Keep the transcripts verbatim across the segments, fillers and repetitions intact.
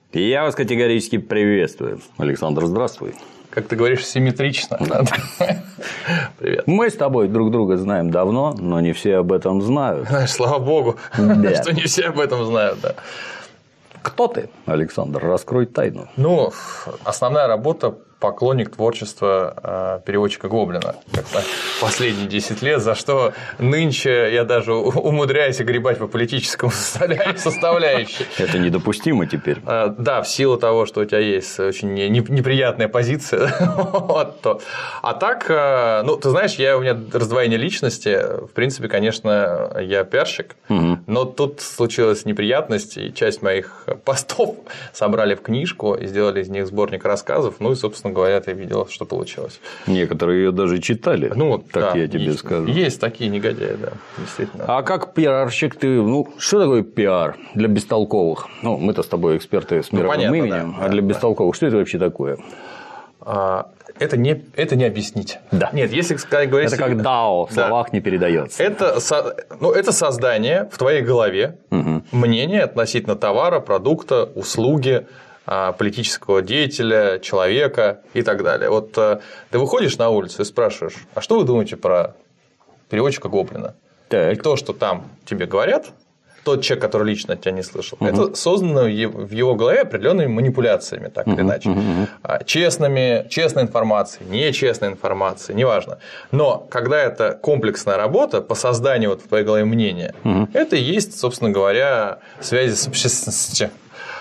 Я вас категорически приветствую. Александр, здравствуй. Как ты говоришь, симметрично. Привет. Мы с тобой друг друга знаем давно, но не все об этом знают. Знаешь, слава богу, да. что не все об этом знают. Да. Кто ты, Александр? Раскрой тайну. Ну, основная работа – поклонник творчества переводчика Гоблина как-то последние десять лет, за что нынче я даже умудряюсь огребать по политическому составляющей. Это недопустимо теперь. Да, в силу того, что у тебя есть очень неприятная позиция. А так, ну, ты знаешь, я, у меня раздвоение личности. В принципе, конечно, я пиарщик, но тут случилась неприятность, и часть моих постов собрали в книжку и сделали из них сборник рассказов. Ну и, собственно говоря, ты видел, что получилось. Некоторые ее даже читали. Ну, так да, я тебе есть, скажу. Есть такие негодяи, да, действительно. А как пиарщик ты, ну, что такое пиар для бестолковых? Ну, мы-то с тобой эксперты с мировым ну, понятно, именем, да, а для да, бестолковых да. что это вообще такое? А, это не, это не объяснить. Да. Нет, если говорить... Это как дао, в словах да. не передается. Это, ну, это создание в твоей голове угу. мнения относительно товара, продукта, услуги, политического деятеля, человека и так далее. Вот ты выходишь на улицу и спрашиваешь, а что вы думаете про переводчика Гоблина? Так. И то, что там тебе говорят, тот человек, который лично от тебя не слышал, угу. это создано в его голове определенными манипуляциями, так угу. или иначе. Угу. Честными, честной информацией, нечестной информацией, неважно. Но когда это комплексная работа по созданию вот в твоей голове мнения, угу. это и есть, собственно говоря, связи с общественностью.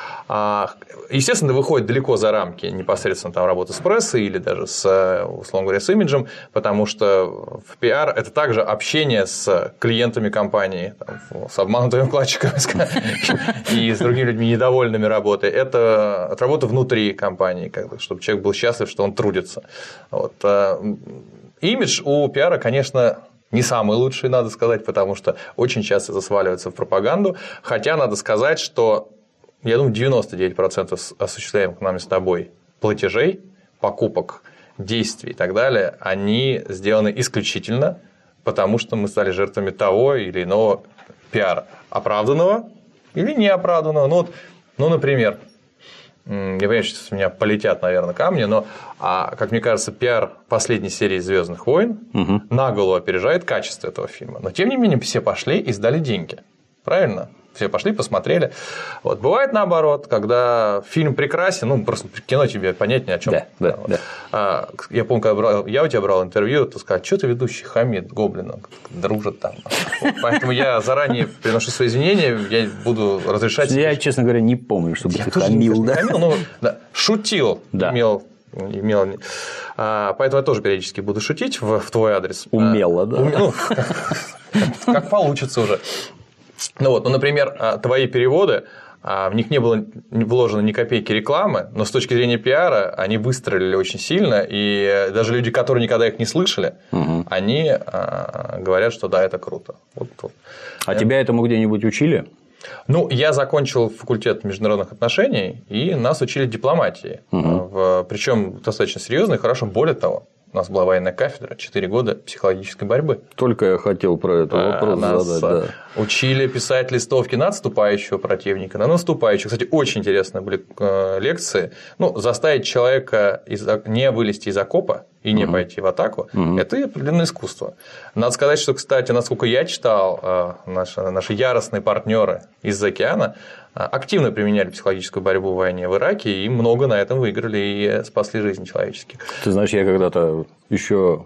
Естественно, выходит далеко за рамки непосредственно там работы с прессой или даже с, условно говоря, с имиджем, потому что в пиар это также общение с клиентами компании, там, с обманутыми вкладчиками и с другими людьми недовольными работой. Это работа внутри компании, чтобы человек был счастлив, что он трудится. Вот. Имидж у пиара, конечно, не самый лучший, надо сказать, потому что очень часто это сваливается в пропаганду, хотя надо сказать, что я думаю, девяносто девять процентов осуществляемых нами с тобой платежей, покупок, действий и так далее, они сделаны исключительно потому, что мы стали жертвами того или иного пиара. Оправданного или неоправданного. Ну, вот, ну например, я понимаю, что с меня полетят, наверное, камни, но, а, как мне кажется, пиар последней серии «Звездных войн» угу. наголо опережает качество этого фильма. Но, тем не менее, все пошли и сдали деньги. Правильно? Все пошли, посмотрели. Вот. Бывает наоборот, когда фильм прекрасен, ну, просто кино тебе понятнее о чем. Да, да, вот. да. А, я помню, когда брал, я у тебя брал интервью, ты сказал, что ты ведущий хамит Гоблина, дружат там. Вот. Поэтому я заранее приношу свои извинения, я буду разрешать. Я, честно говоря, не помню, чтобы я ты хамил. Да? хамил но, да, шутил, да. имел. имел... А, поэтому я тоже периодически буду шутить в, в твой адрес. Умело, а, да. Ум... Ну, как получится уже. Ну вот, ну, например, твои переводы, в них не было вложено ни копейки рекламы, но с точки зрения пиара они выстрелили очень сильно, и даже люди, которые никогда их не слышали, угу. они говорят, что да, это круто. Вот, вот. А я... тебя этому где-нибудь учили? Ну, я закончил факультет международных отношений, и нас учили дипломатии, угу. причем достаточно серьезно и хорошо. Более того, у нас была военная кафедра, четыре года психологической борьбы. Только я хотел про это вопрос нас задать. Да. Учили писать листовки на отступающего противника, на наступающего. Кстати, очень интересные были лекции. Ну, заставить человека из... не вылезти из окопа и не угу. пойти в атаку угу. – это определенное искусство. Надо сказать, что, кстати, насколько я читал, наши, наши яростные партнеры из-за океана активно применяли психологическую борьбу в войне в Ираке и много на этом выиграли и спасли жизни человеческие. Ты знаешь, я когда-то еще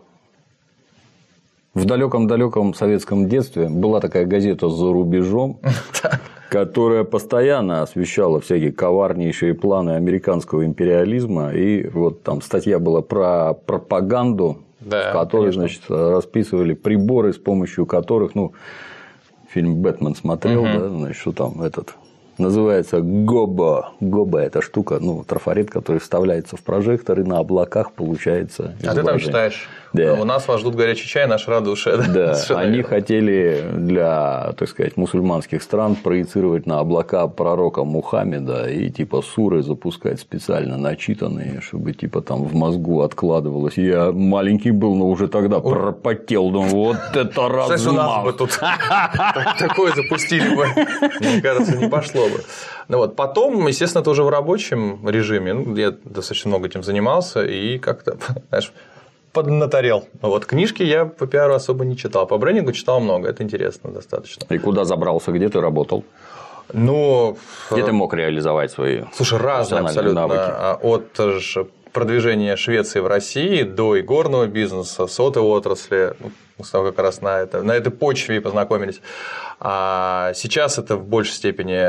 в далеком-далеком советском детстве была такая газета «За рубежом», которая постоянно освещала всякие коварнейшие планы американского империализма. И вот там статья была про пропаганду, да, в которой, конечно. Значит, расписывали приборы, с помощью которых, ну, фильм «Бэтмен» смотрел, угу. да, значит, что там этот. Называется Гобо. Гобо – это штука, ну, трафарет, который вставляется в прожектор, и на облаках получается изображение. А ты там читаешь? Да. У нас вас ждут горячий чай, наш радуша. Да, они хотели для, так сказать, мусульманских стран проецировать на облака пророка Мухаммеда и типа суры запускать специально начитанные, чтобы типа там в мозгу откладывалось. Я маленький был, но уже тогда пропотел, думаю, вот это размах. Знаешь, у нас бы тут такое запустили бы, мне кажется, не пошло. Могло бы. Ну, вот. Потом, естественно, это уже в рабочем режиме. Ну, я достаточно много этим занимался и как-то, знаешь, поднаторел. Вот. Книжки я по пиару особо не читал. По брендингу читал много. Это интересно достаточно. И куда забрался? Где ты работал? Ну, где ты мог реализовать свои слушай, разные абсолютно. Навыки? От продвижения Швеции в России до игорного бизнеса, сотовой отрасли. Мы с тобой как раз на, это, на этой почве и познакомились. А сейчас это в большей степени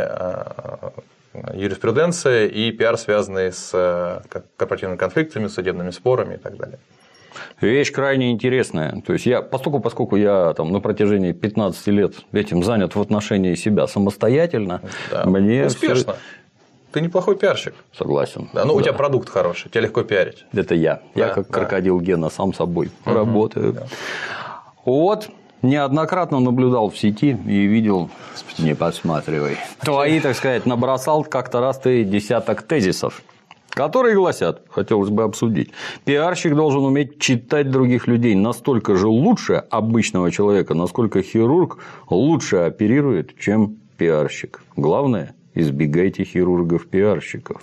юриспруденция и пиар, связанный с корпоративными конфликтами, судебными спорами и так далее. Вещь крайне интересная. То есть я, поскольку, поскольку я там, на протяжении пятнадцати лет этим занят в отношении себя самостоятельно, да. Мне успешно. Всё... Ты неплохой пиарщик. Согласен. Да, ну да. У тебя продукт хороший, тебя легко пиарить. Это я. Да, я как да. крокодил Гена сам собой угу, работаю. Да. Вот. Неоднократно наблюдал в сети и видел, не подсматривай, твои, так сказать, набросал как-то раз ты десяток тезисов, которые гласят, хотелось бы обсудить, пиарщик должен уметь читать других людей настолько же лучше обычного человека, насколько хирург лучше оперирует, чем пиарщик. Главное, избегайте хирургов-пиарщиков.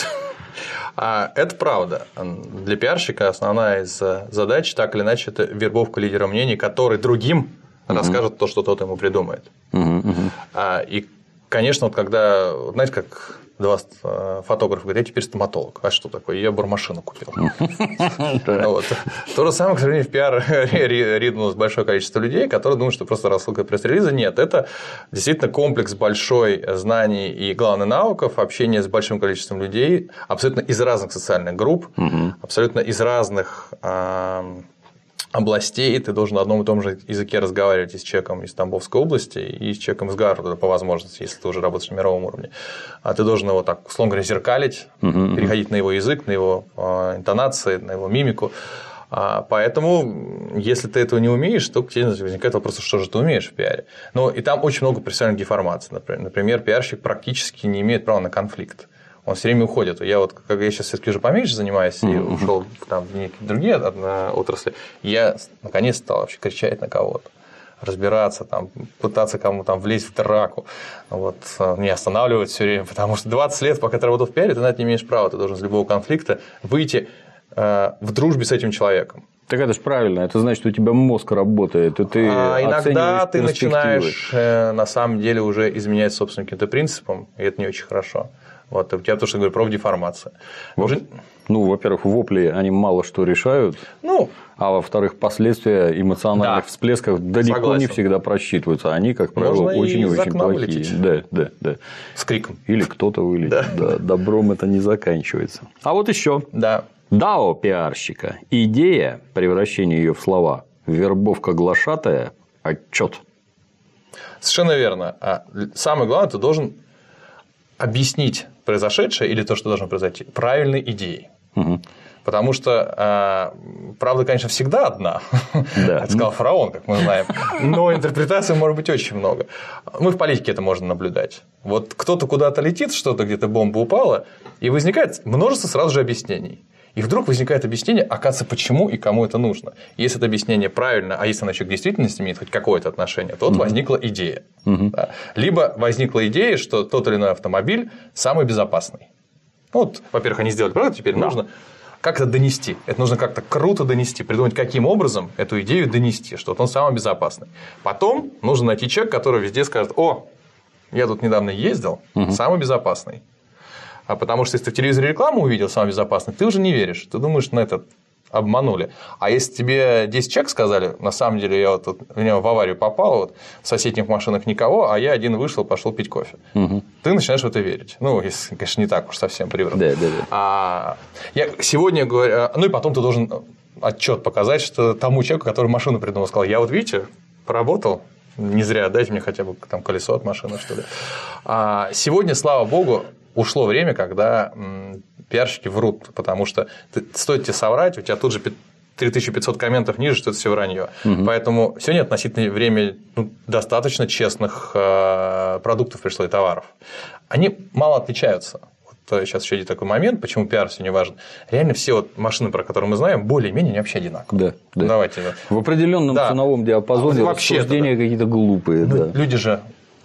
Это правда. Для пиарщика основная из задач, так или иначе, это вербовка лидера мнений, который другим uh-huh. расскажет то, что тот ему придумает. Uh-huh, uh-huh. И, конечно, вот когда, знаете, как два фотографа говорят, я теперь стоматолог. А что такое? Я бормашину купил. То же самое, к сожалению, в пиар ринулось большое количество людей, которые думают, что просто рассылка пресс-релиза. Нет, это действительно комплекс большой знаний и, главное, навыков, общения с большим количеством людей, абсолютно из разных социальных групп, абсолютно из разных областей. Ты должен на одном и том же языке разговаривать и с человеком из Тамбовской области, и с человеком из Гарварда, по возможности, если ты уже работаешь на мировом уровне. А ты должен его так, условно говоря, зеркалить, uh-huh. переходить на его язык, на его интонации, на его мимику. Поэтому, если ты этого не умеешь, то к тебе возникает вопрос, что же ты умеешь в пиаре. Ну, и там очень много профессиональной деформации. Например, пиарщик практически не имеет права на конфликт. Он все время уходит. Я вот, как я сейчас все-таки уже поменьше занимаюсь и mm-hmm. ушел там, в некие другие отрасли, я наконец стал вообще кричать на кого-то, разбираться, там, пытаться кому-то там влезть в драку, вот, не останавливать все время, потому что двадцать лет, пока ты работал в пиаре, ты на это не имеешь права, ты должен из любого конфликта выйти э, в дружбе с этим человеком. Так это же правильно, это значит, что у тебя мозг работает, и ты а иногда ты начинаешь э, на самом деле уже изменять собственным каким-то принципам, и это не очень хорошо. Вот, у тебя то, что я говорю, профдеформация. Уже... Ну, во-первых, вопли, они мало что решают, ну, а во-вторых, последствия эмоциональных да. всплесков далеко Согласен. Не всегда просчитываются. Они, как правило, очень-очень плохие. Да, да, да. С криком. Или кто-то вылетит. Да. Да, добром это не заканчивается. А вот еще. Да. дао пиарщика. Идея превращения ее в слова. Вербовка глашатая. Отчет. Совершенно верно. А самое главное, ты должен объяснить произошедшее или то, что должно произойти, правильной идеей. Угу. Потому что правда, конечно, всегда одна. Да. Это сказал фараон, как мы знаем. Но интерпретаций может быть очень много. Мы в политике это можем наблюдать. Вот кто-то куда-то летит, что-то где-то бомба упала, и возникает множество сразу же объяснений. И вдруг возникает объяснение, оказывается, почему и кому это нужно. Если это объяснение правильно, а если оно еще к действительности имеет хоть какое-то отношение, то вот угу. возникла идея. Угу. Да. Либо возникла идея, что тот или иной автомобиль самый безопасный. Вот, во-первых, они сделали правильно, теперь да. нужно как это донести. Это нужно как-то круто донести, придумать, каким образом эту идею донести, что вот он самый безопасный. Потом нужно найти человека, который везде скажет: о, я тут недавно ездил, угу. самый безопасный. А потому что если ты в телевизоре рекламу увидел самый безопасный, ты уже не веришь. Ты думаешь, на этот обманули. А если тебе десять человек сказали, на самом деле я вот тут, у меня в аварию попал, вот, в соседних машинах никого, а я один вышел, пошел пить кофе. Угу. Ты начинаешь в это верить. Ну, если, конечно, не так уж совсем превратно. Да, да, да. А я сегодня говорю, ну и потом ты должен отчет показать, что тому человеку, который машину придумал, сказал: я вот, видите, поработал. Не зря, дайте мне хотя бы там колесо от машины, что ли. А сегодня, слава богу, ушло время, когда пиарщики врут, потому что ты, стоит тебе соврать, у тебя тут же три тысячи пятьсот комментов ниже, что это все вранье. Угу. Поэтому сегодня относительно время ну, достаточно честных э, продуктов пришло и товаров. Они мало отличаются. Вот сейчас еще есть такой момент, почему пиар сегодня важен. Реально все вот машины, про которые мы знаем, более-менее вообще одинаковые. Да, да. Давайте. В определенном да. ценовом диапазоне рассуждения да. какие-то глупые. Ну, да. Люди же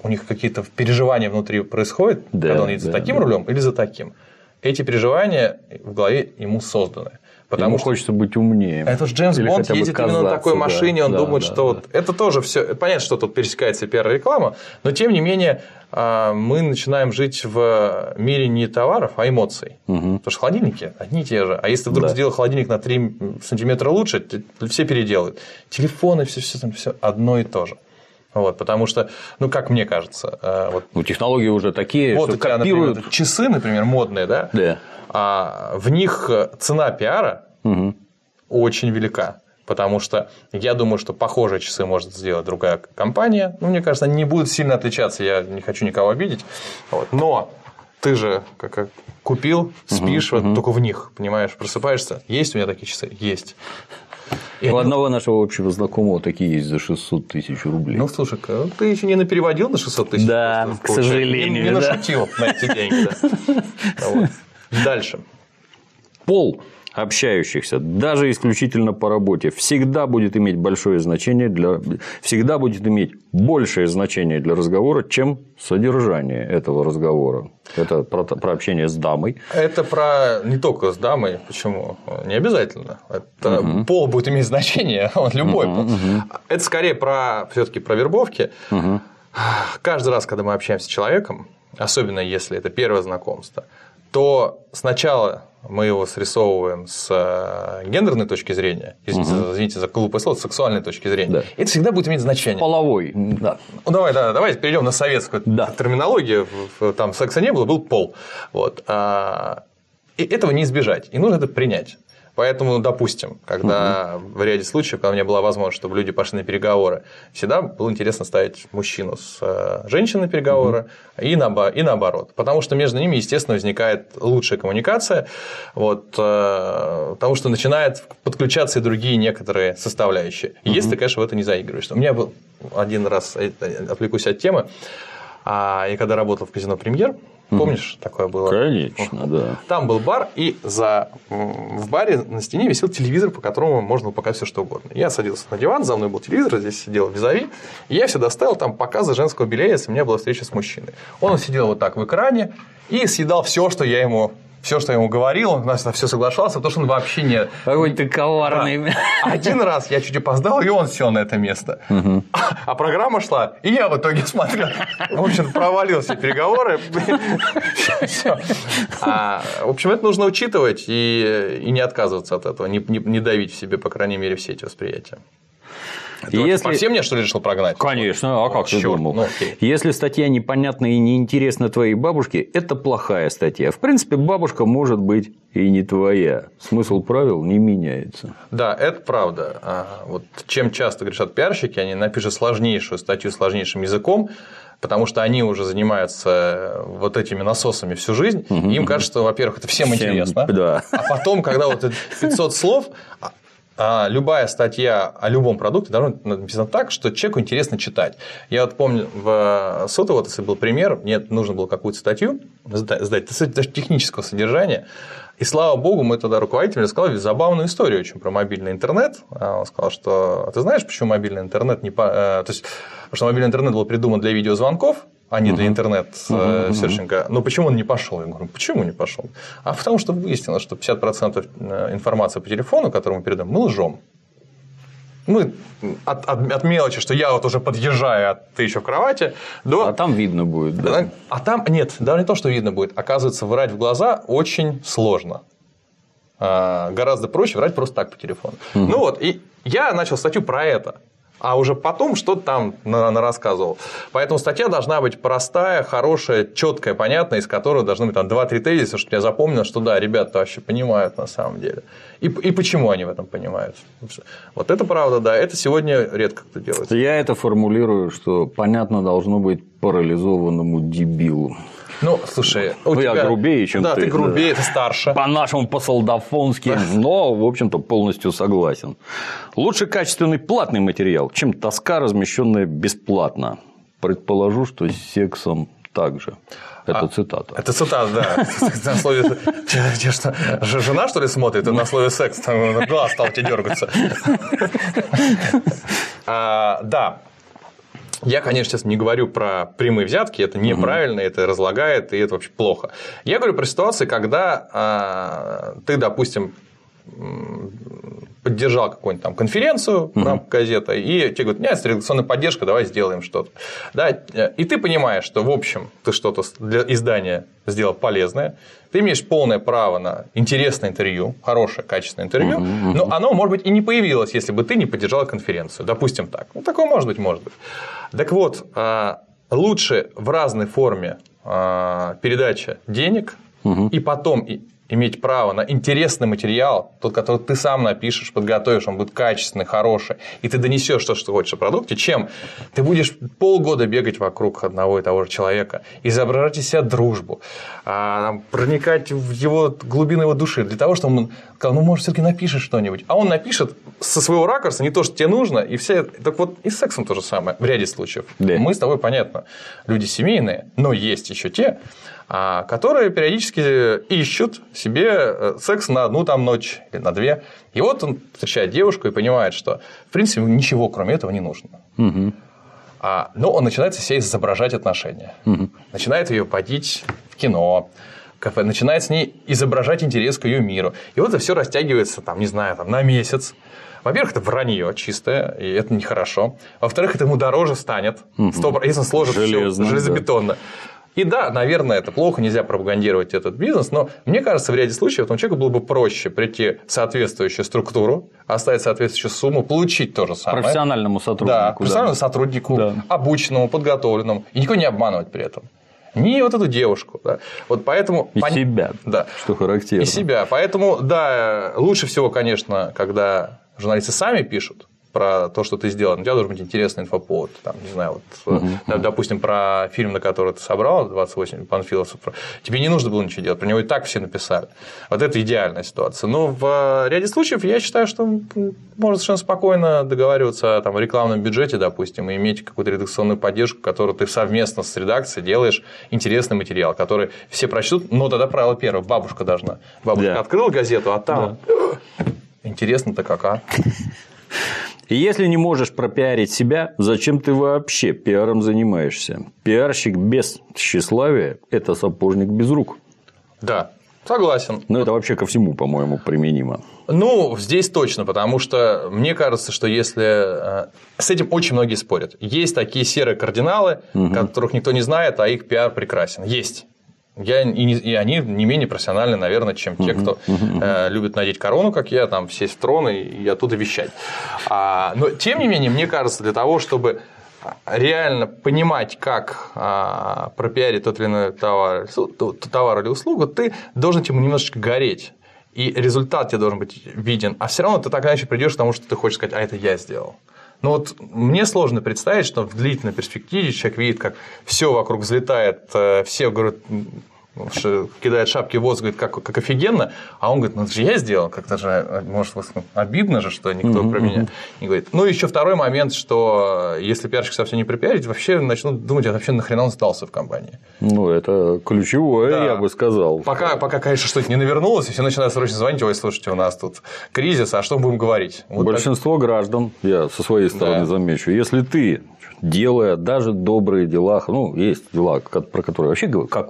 у них какие-то переживания внутри происходят, да, когда он едет да, за таким да. рулем или за таким. Эти переживания в голове ему созданы. Потому Ему что хочется быть умнее. Это же Джеймс Или Бонд едет именно на такой да, машине, он да, думает, да, что да. вот это тоже все. Понятно, что тут пересекается пиар-реклама, но тем не менее мы начинаем жить в мире не товаров, а эмоций. Угу. Потому что холодильники одни и те же. А если ты вдруг да. сделал холодильник на три сантиметра лучше, все переделают. Телефоны, все, все, там, все одно и то же. Вот, потому что, ну, как мне кажется... Вот, ну, технологии уже такие, вот что у тебя, копируют... например, часы, например, модные, да? Да. А в них цена пиара угу. очень велика. Потому что я думаю, что похожие часы может сделать другая компания. Ну, мне кажется, они не будут сильно отличаться, я не хочу никого обидеть. Вот. Но ты же как купил, спишь угу, вот, угу. только в них, понимаешь, просыпаешься. Есть у меня такие часы? Есть. И у они... одного нашего общего знакомого такие есть за шестьсот тысяч рублей. Ну, слушай, ты еще не напереводил на шестьсот тысяч? Да, к сожалению. Не, не да. нашутил на эти деньги. Да. Вот. Дальше. Пол общающихся, даже исключительно по работе, всегда будет иметь большое значение для, всегда будет иметь большее значение для разговора, чем содержание этого разговора. Это про, про общение с дамой. Это про не только с дамой, почему? Не обязательно. Это угу. Пол будет иметь значение, вот, любой угу, пол. Угу. Это скорее про все-таки про вербовки. Угу. Каждый раз, когда мы общаемся с человеком, особенно если это первое знакомство, то сначала мы его срисовываем с гендерной точки зрения, извините, угу. извините за глупое слово, с сексуальной точки зрения. Да. Это всегда будет иметь значение. Половой. Да. Ну, давай, да, давайте перейдем на советскую да. терминологию. Там секса не было, был пол. Вот. И этого не избежать. И нужно это принять. Поэтому, допустим, когда угу. в ряде случаев, когда у меня была возможность, чтобы люди пошли на переговоры, всегда было интересно ставить мужчину с женщиной на переговоры угу. и, на, и наоборот. Потому что между ними, естественно, возникает лучшая коммуникация, вот, потому что начинают подключаться и другие некоторые составляющие. Угу. Если ты, конечно, в это не заигрываешь. У меня был один раз, отвлекусь от темы, я когда работал в казино «Премьер», помнишь, такое было? Конечно, да. Там был бар, и за... в баре на стене висел телевизор, по которому можно было показать все что угодно. Я садился на диван, за мной был телевизор, здесь сидел визави, и я всегда ставил там показы женского белья, если у меня была встреча с мужчиной. Он сидел вот так в экране и съедал все, что я ему... Все, что я ему говорил, он на все соглашался, потому что он вообще не... Какой ты коварный. Да. Один раз я чуть опоздал, и он сел на это место. Угу. А, а программа шла, и я в итоге смотрел. В общем, провалил все переговоры. А, в общем, это нужно учитывать и, и не отказываться от этого, не, не, не давить в себе, по крайней мере, все эти восприятия. Ты если... совсем меня, что ли, решил прогнать? Конечно, а как ты думал? Ну, если статья непонятна и неинтересна твоей бабушке, это плохая статья. В принципе, бабушка может быть и не твоя. Смысл правил не меняется. Да, это правда. А вот чем часто грешат пиарщики, они напишут сложнейшую статью сложнейшим языком, потому что они уже занимаются вот этими насосами всю жизнь, угу. и им кажется, что, во-первых, это всем, всем интересно, да. а потом, когда вот пятьсот слов... А любая статья о любом продукте должна быть написана так, что человеку интересно читать. Я вот помню, в сотовой отрасли был пример, мне нужно было какую-то статью сдать, даже технического содержания, и слава богу, мы тогда руководитель рассказал забавную историю очень про мобильный интернет. Он сказал, что ты знаешь, почему мобильный интернет не... То есть, потому что мобильный интернет был придуман для видеозвонков, а не для интернет-серчинга. Uh-huh. Но почему он не пошел? Я говорю, почему не пошел? А потому что выяснилось, что пятьдесят процентов информации по телефону, которую мы передаем, мы лжем. Мы от, от, от мелочи, что я вот уже подъезжаю, а ты еще в кровати, до... А там видно будет, да? А там нет, даже не то, что видно будет. Оказывается, врать в глаза очень сложно. А, гораздо проще врать просто так по телефону. Uh-huh. Ну вот, и я начал статью про это. А уже потом что-то там нарассказывал. Поэтому статья должна быть простая, хорошая, четкая, понятная, из которой должны быть там два-три тезиса, чтобы я запомнил, что да, ребята вообще понимают на самом деле. И, и почему они в этом понимают. Вот это правда, да, это сегодня редко кто делает. Я это формулирую, что понятно должно быть парализованному дебилу. Ну, слушай, у ну, тебя... я грубее, чем да, ты. Да, ты грубее, да. Ты старше. По-нашему, по-солдафонски, но, в общем-то, полностью согласен. Лучше качественный платный материал, чем тоска, размещенная бесплатно. Предположу, что с сексом также. Это а, цитата. Это цитата, да. На слове... Жена, что ли, смотрит, на слове секс, там глаз стал тебе дергаться. Да. Я, конечно, сейчас не говорю про прямые взятки, это неправильно, угу. это разлагает, и это вообще плохо. Я говорю про ситуации, когда а, ты, допустим, поддержал какую-нибудь там конференцию в рамках газеты, и тебе говорят, нет, редакционная поддержка, давай сделаем что-то. Да, и ты понимаешь, что, в общем, ты что-то для издания сделал полезное, ты имеешь полное право на интересное интервью, хорошее, качественное интервью, uh-huh, uh-huh. но оно, может быть, и не появилось, если бы ты не поддержал конференцию. Допустим так. Ну, такое может быть, может быть. Так вот, лучше в разной форме передача денег, uh-huh. и потом иметь право на интересный материал, тот, который ты сам напишешь, подготовишь, он будет качественный, хороший, и ты донесешь то, что хочешь о продукте, чем ты будешь полгода бегать вокруг одного и того же человека, изображать из себя дружбу, проникать в его глубины его души, для того, чтобы он сказал, ну, может, все-таки напишешь что-нибудь. А он напишет со своего ракурса не то, что тебе нужно, и все. Так вот, и с сексом то же самое в ряде случаев. Да. Мы с тобой, понятно, люди семейные, но есть еще те, которые периодически ищут себе секс на одну там ночь или на две. И вот он встречает девушку и понимает, что, в принципе, ничего кроме этого не нужно. Угу. А, но он начинает с себя изображать отношения. Угу. Начинает ее водить в кино, кафе, начинает с ней изображать интерес к ее миру. И вот это все растягивается, там, не знаю, там, на месяц. Во-первых, это вранье чистое, и это нехорошо. Во-вторых, это ему дороже станет, угу. если он сложит все железобетонно. Да. И да, наверное, это плохо, нельзя пропагандировать этот бизнес, но мне кажется, в ряде случаев этому человеку было бы проще прийти в соответствующую структуру, оставить соответствующую сумму, получить то же самое. Профессиональному сотруднику. Да, профессиональному да. сотруднику, да. обученному, подготовленному, и никого не обманывать при этом. Не вот эту девушку. Да. Вот поэтому... И пон... себя, да. что характерно. И себя. Поэтому, да, лучше всего, конечно, когда журналисты сами пишут про то, что ты сделал, у тебя должен быть интересный инфоповод. Там, не знаю, вот, uh-huh. допустим, про фильм, на который ты собрал, двадцать восемь панфиловцев, тебе не нужно было ничего делать, про него и так все написали. Вот это идеальная ситуация. Но в ряде случаев я считаю, что можно совершенно спокойно договариваться там, о рекламном бюджете, допустим, и иметь какую-то редакционную поддержку, которую ты совместно с редакцией делаешь интересный материал, который все прочтут. Но тогда правило первое: бабушка должна. Бабушка yeah. открыла газету, а там yeah. интересно-то как, а? И если не можешь пропиарить себя, зачем ты вообще пиаром занимаешься? Пиарщик без тщеславия – это сапожник без рук. Да, согласен. Но это вообще ко всему, по-моему, применимо. Ну, здесь точно, потому что мне кажется, что если… С этим очень многие спорят. Есть такие серые кардиналы, угу. которых никто не знает, а их пиар прекрасен. Есть. Я, и, не, и они не менее профессиональны, наверное, чем те, кто uh-huh. э, любит надеть корону, как я, там, сесть в трон и, и оттуда вещать. А, но, тем не менее, мне кажется, для того, чтобы реально понимать, как а, пропиарить тот или иной товар, товар или услугу, ты должен этим немножечко гореть. И результат тебе должен быть виден. А все равно ты так или иначе придешь к тому, что ты хочешь сказать, а это я сделал. Но вот мне сложно представить, что в длительной перспективе человек видит, как все вокруг взлетает, все говорят, кидает шапки в воздух, говорит, как, как офигенно, а он говорит, ну это же я сделал, как-то же, может, обидно же, что никто uh-huh, про меня uh-huh. не говорит. Ну, еще второй момент, что если пиарщик совсем не пропиарить, вообще начнут думать, а вообще нахрена он сдался в компании. Ну, это ключевое, да. я бы сказал. Пока, пока, конечно, что-то не навернулось, и все начинают срочно звонить, ой, слушайте, у нас тут кризис, а что мы будем говорить? Вот большинство так... граждан, я со своей стороны да. замечу, если ты, делая даже добрые дела, ну, есть дела, про которые вообще говорю, как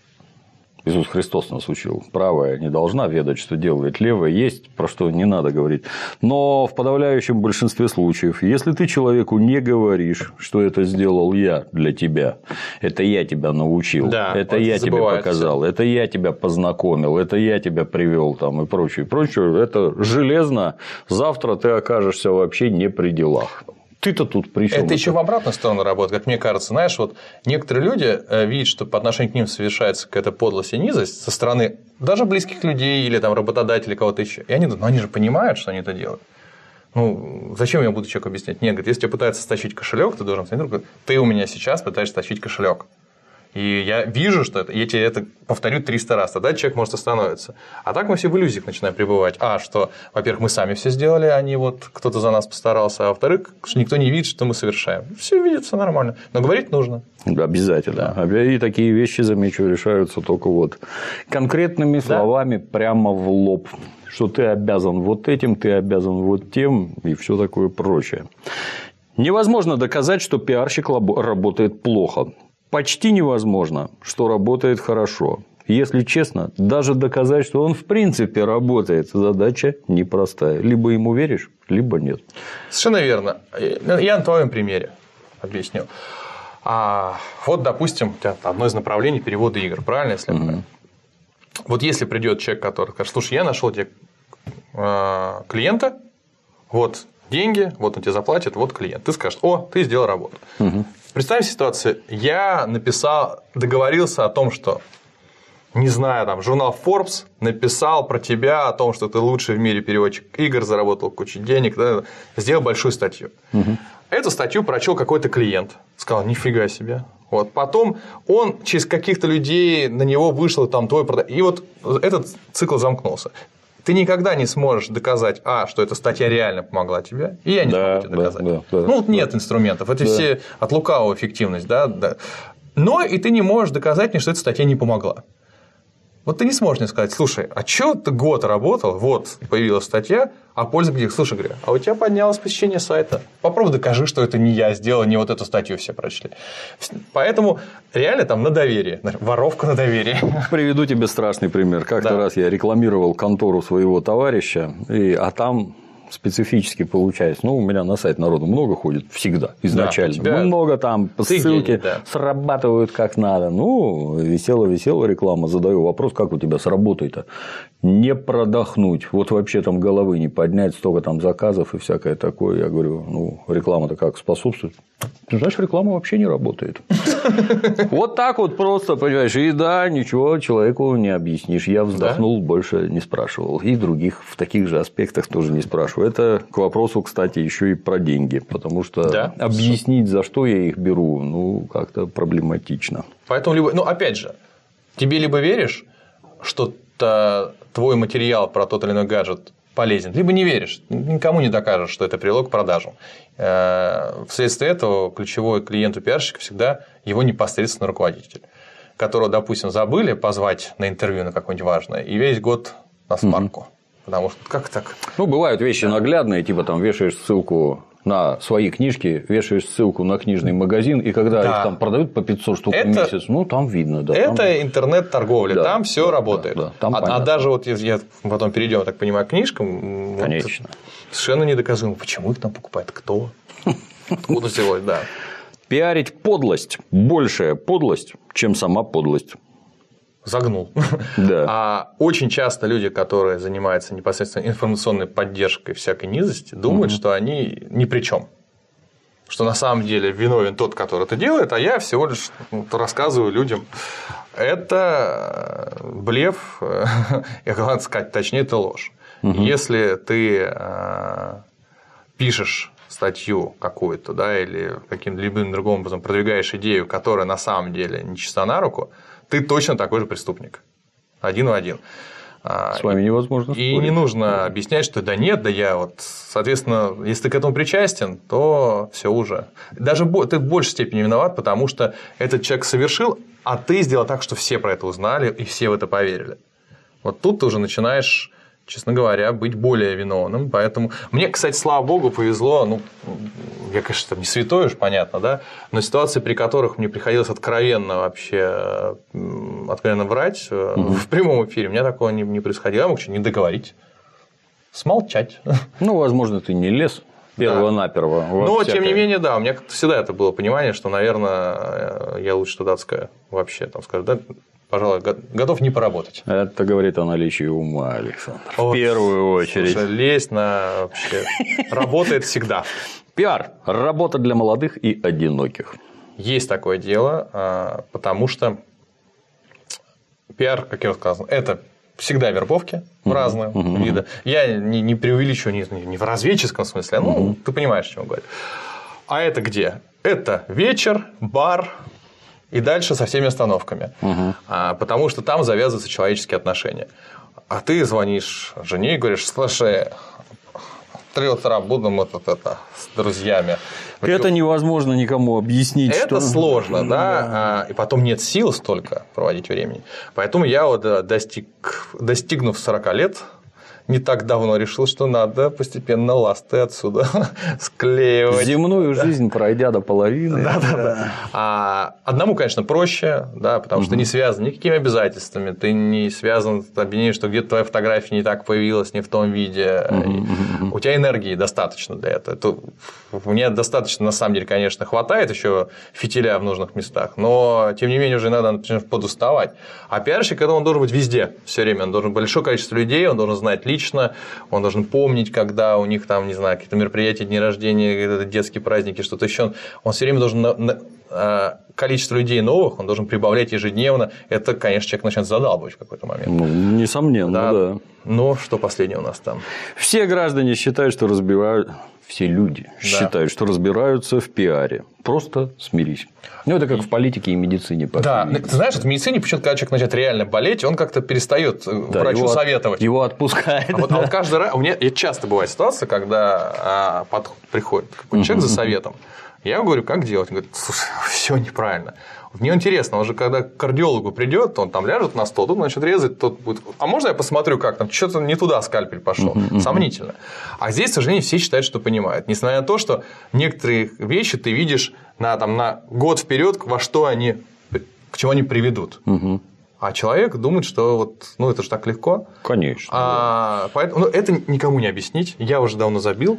Иисус Христос нас учил. Правая не должна ведать, что делает, левая есть, про что не надо говорить. Но в подавляющем большинстве случаев, если ты человеку не говоришь, что это сделал я для тебя, это я тебя научил, да, это я тебе показал, это я тебя познакомил, это я тебя привел там, и прочее, прочее, это железно. Завтра ты окажешься вообще не при делах. Ты-то тут при чем? Это, это еще в обратную сторону работает, как мне кажется. Знаешь, вот некоторые люди видят, что по отношению к ним совершается какая-то подлость и низость со стороны даже близких людей или там работодателей, кого-то еще. И они думают, ну они же понимают, что они это делают. Ну, зачем я буду человеку объяснять? Нет, говорит, если тебе пытаются стащить кошелек, ты должен сказать, ты у меня сейчас пытаешься стащить кошелек. И я вижу, что это, я тебе это повторю триста раз, тогда человек может остановиться. А так мы все в иллюзиях начинаем пребывать. А, что, во-первых, мы сами все сделали, а не вот кто-то за нас постарался. А во-вторых, что никто не видит, что мы совершаем. Все видит, все нормально. Но говорить нужно. Обязательно. Да. И такие вещи, замечу, решаются только вот конкретными словами, да. прямо в лоб. Что ты обязан вот этим, ты обязан вот тем, и все такое прочее. Невозможно доказать, что пиарщик работает плохо. Почти невозможно, что работает хорошо. Если честно, даже доказать, что он в принципе работает, задача непростая. Либо ему веришь, либо нет. Совершенно верно. Я на твоем примере объясню. А, вот, допустим, у тебя одно из направлений перевода игр, правильно, если я понимаю? Угу. Вот если придет человек, который скажет: слушай, я нашел тебе э, клиента, вот деньги, вот он тебе заплатит, вот клиент. Ты скажешь: о, ты сделал работу. Угу. Представим ситуацию, я написал, договорился о том, что, не знаю, там, журнал Forbes написал про тебя, о том, что ты лучший в мире переводчик игр, заработал кучу денег, да, сделал большую статью. Угу. Эту статью прочел какой-то клиент, сказал: нифига себе. Вот. Потом он через каких-то людей на него вышел там твой продаж. И вот этот цикл замкнулся. Ты никогда не сможешь доказать, а, что эта статья реально помогла тебе, и я не да, смогу тебе доказать. Да, да, ну, вот да. нет инструментов. Это да. все от лукавого эффективность. Да, да. Но и ты не можешь доказать мне, что эта статья не помогла. Вот ты не сможешь мне сказать: слушай, а что ты год работал, вот появилась статья, а польза где? Слушай, говорю, а у тебя поднялось посещение сайта. Попробуй докажи, что это не я сделал, не вот эту статью все прочли. Поэтому реально там на доверие, воровка на доверие. Приведу тебе страшный пример. Как-то да. раз я рекламировал контору своего товарища, и, а там специфически получается. Ну, у меня на сайт народу много ходит всегда, изначально. Да, тебя... Много там ссылки гений, да. срабатывают как надо. Ну, весело-весело реклама. Задаю вопрос: как у тебя с работой-то? Не продохнуть. Вот вообще там головы не поднять, столько там заказов и всякое такое. Я говорю: ну, реклама-то как способствует? Ты знаешь, реклама вообще не работает. Вот так вот просто, понимаешь. И да, ничего человеку не объяснишь. Я вздохнул, больше не спрашивал. И других в таких же аспектах тоже не спрашиваю. Это к вопросу, кстати, еще и про деньги. Потому что да? объяснить, за что я их беру, ну, как-то проблематично. Поэтому, либо, ну, опять же, тебе либо веришь, что твой материал про тот или иной гаджет полезен, либо не веришь, никому не докажешь, что это привело к продажам. Вследствие этого ключевой клиент у пиарщика всегда его непосредственно руководитель, которого, допустим, забыли позвать на интервью на какое-нибудь важное, и весь год на смарку. Угу. Потому что как так? Ну, бывают вещи наглядные, типа там вешаешь ссылку на свои книжки, вешаешь ссылку на книжный магазин, и когда да. их там продают по пятьсот штук это, в месяц, ну, там видно. Да, это там... интернет-торговля, да, там все да, работает. Да, да, там а, а даже вот я потом перейдем, я так понимаю, к книжкам. Конечно. Вот, совершенно недоказуемо. Почему их там покупает? Кто? Откуда взялось, да. Пиарить подлость. Большая подлость, чем сама подлость. Загнул. Да. А очень часто люди, которые занимаются непосредственно информационной поддержкой всякой низости, думают, угу. что они ни при чем. Что на самом деле виновен тот, который это делает, а я всего лишь рассказываю людям. Это блеф, я хотел сказать, точнее, это ложь. Угу. Если ты пишешь статью какую-то, да, или каким-либо другим образом продвигаешь идею, которая на самом деле не чиста на руку, ты точно такой же преступник. Один в один. С вами невозможно спорить. И не нужно объяснять, что да нет, да я вот. Соответственно, если ты к этому причастен, то все уже. Даже ты в большей степени виноват, потому что этот человек совершил, а ты сделал так, что все про это узнали и все в это поверили. Вот тут ты уже начинаешь, честно говоря, быть более виновным. Поэтому мне, кстати, слава богу, повезло. Ну, я, конечно, не святой уж, понятно, да, но ситуации, при которых мне приходилось откровенно вообще откровенно врать угу. в прямом эфире, у меня такого не, не происходило. Я мог что не договорить, смолчать. Ну, возможно, ты не лез перво-наперво. Да. Но, всякое. Тем не менее, да, у меня как-то всегда это было понимание, что, наверное, я лучше датская вообще, там, скажу, да, пожалуй, готов не поработать. Это говорит о наличии ума, Александр. Вот, в первую очередь. Слушай, лезть на вообще работает всегда. Пиар. Работа для молодых и одиноких. Есть такое дело, потому что пиар, как я уже сказал, это всегда вербовки uh-huh. разные uh-huh. вида. Я не, не преувеличиваю не, не в разведческом смысле, ну, uh-huh. ты понимаешь, о чем говорю. А это где? Это вечер, бар. И дальше со всеми остановками. Угу. А, потому что там завязываются человеческие отношения. А ты звонишь жене и говоришь: слушай, в три утра будем вот это, с друзьями. Это невозможно никому объяснить. Это что... сложно, да? да. А, и потом нет сил столько проводить времени. Поэтому я, вот, достиг, достигнув сорока лет, не так давно решил, что надо постепенно ласты отсюда склеивать. Земную жизнь пройдя до половины. Да, да, да. А одному, конечно, проще, да, потому что ты не связан никакими обязательствами, ты не связан с обвинением, что где-то твоя фотография не так появилась, не в том виде. У тебя энергии достаточно для этого. Это... Мне достаточно, на самом деле, конечно, хватает еще фитиля в нужных местах, но тем не менее уже иногда начинаешь подуставать. А пиарщик, это он должен быть везде все время, он должен быть большое количество людей, он должен знать лично, он должен помнить, когда у них там, не знаю, какие-то мероприятия, дни рождения, детские праздники, что-то еще. Он все время должен на... На... количество людей новых, он должен прибавлять ежедневно. Это, конечно, человек начнет задалбывать в какой-то момент. Ну, несомненно, да. да. Но что последнее у нас там? Все граждане считают, что разбирают. Все люди да. считают, что разбираются в пиаре. Просто смирись. Ну, это как в политике и медицине. Да, ты знаешь, в медицине, почему-то, когда человек начинает реально болеть, он как-то перестает да, врачу его советовать. Его отпускает. А вот, а вот каждый раз. У меня часто бывает ситуация, когда а, под... приходит какой-то человек за советом. Я говорю, как делать? Он говорит, слушай, все неправильно. Мне интересно, он же когда к кардиологу придет, он там ляжет на стол, тут начнет резать, тот будет. А можно я посмотрю, как там что-то не туда скальпель пошел? Uh-huh, uh-huh. Сомнительно. А здесь, к сожалению, все считают, что понимают. Несмотря на то, что некоторые вещи ты видишь на, там, на год вперед, во что они, к чему они приведут. Uh-huh. А человек думает, что вот, ну, это же так легко. Конечно. А, поэтому, ну, это никому не объяснить. Я уже давно забил.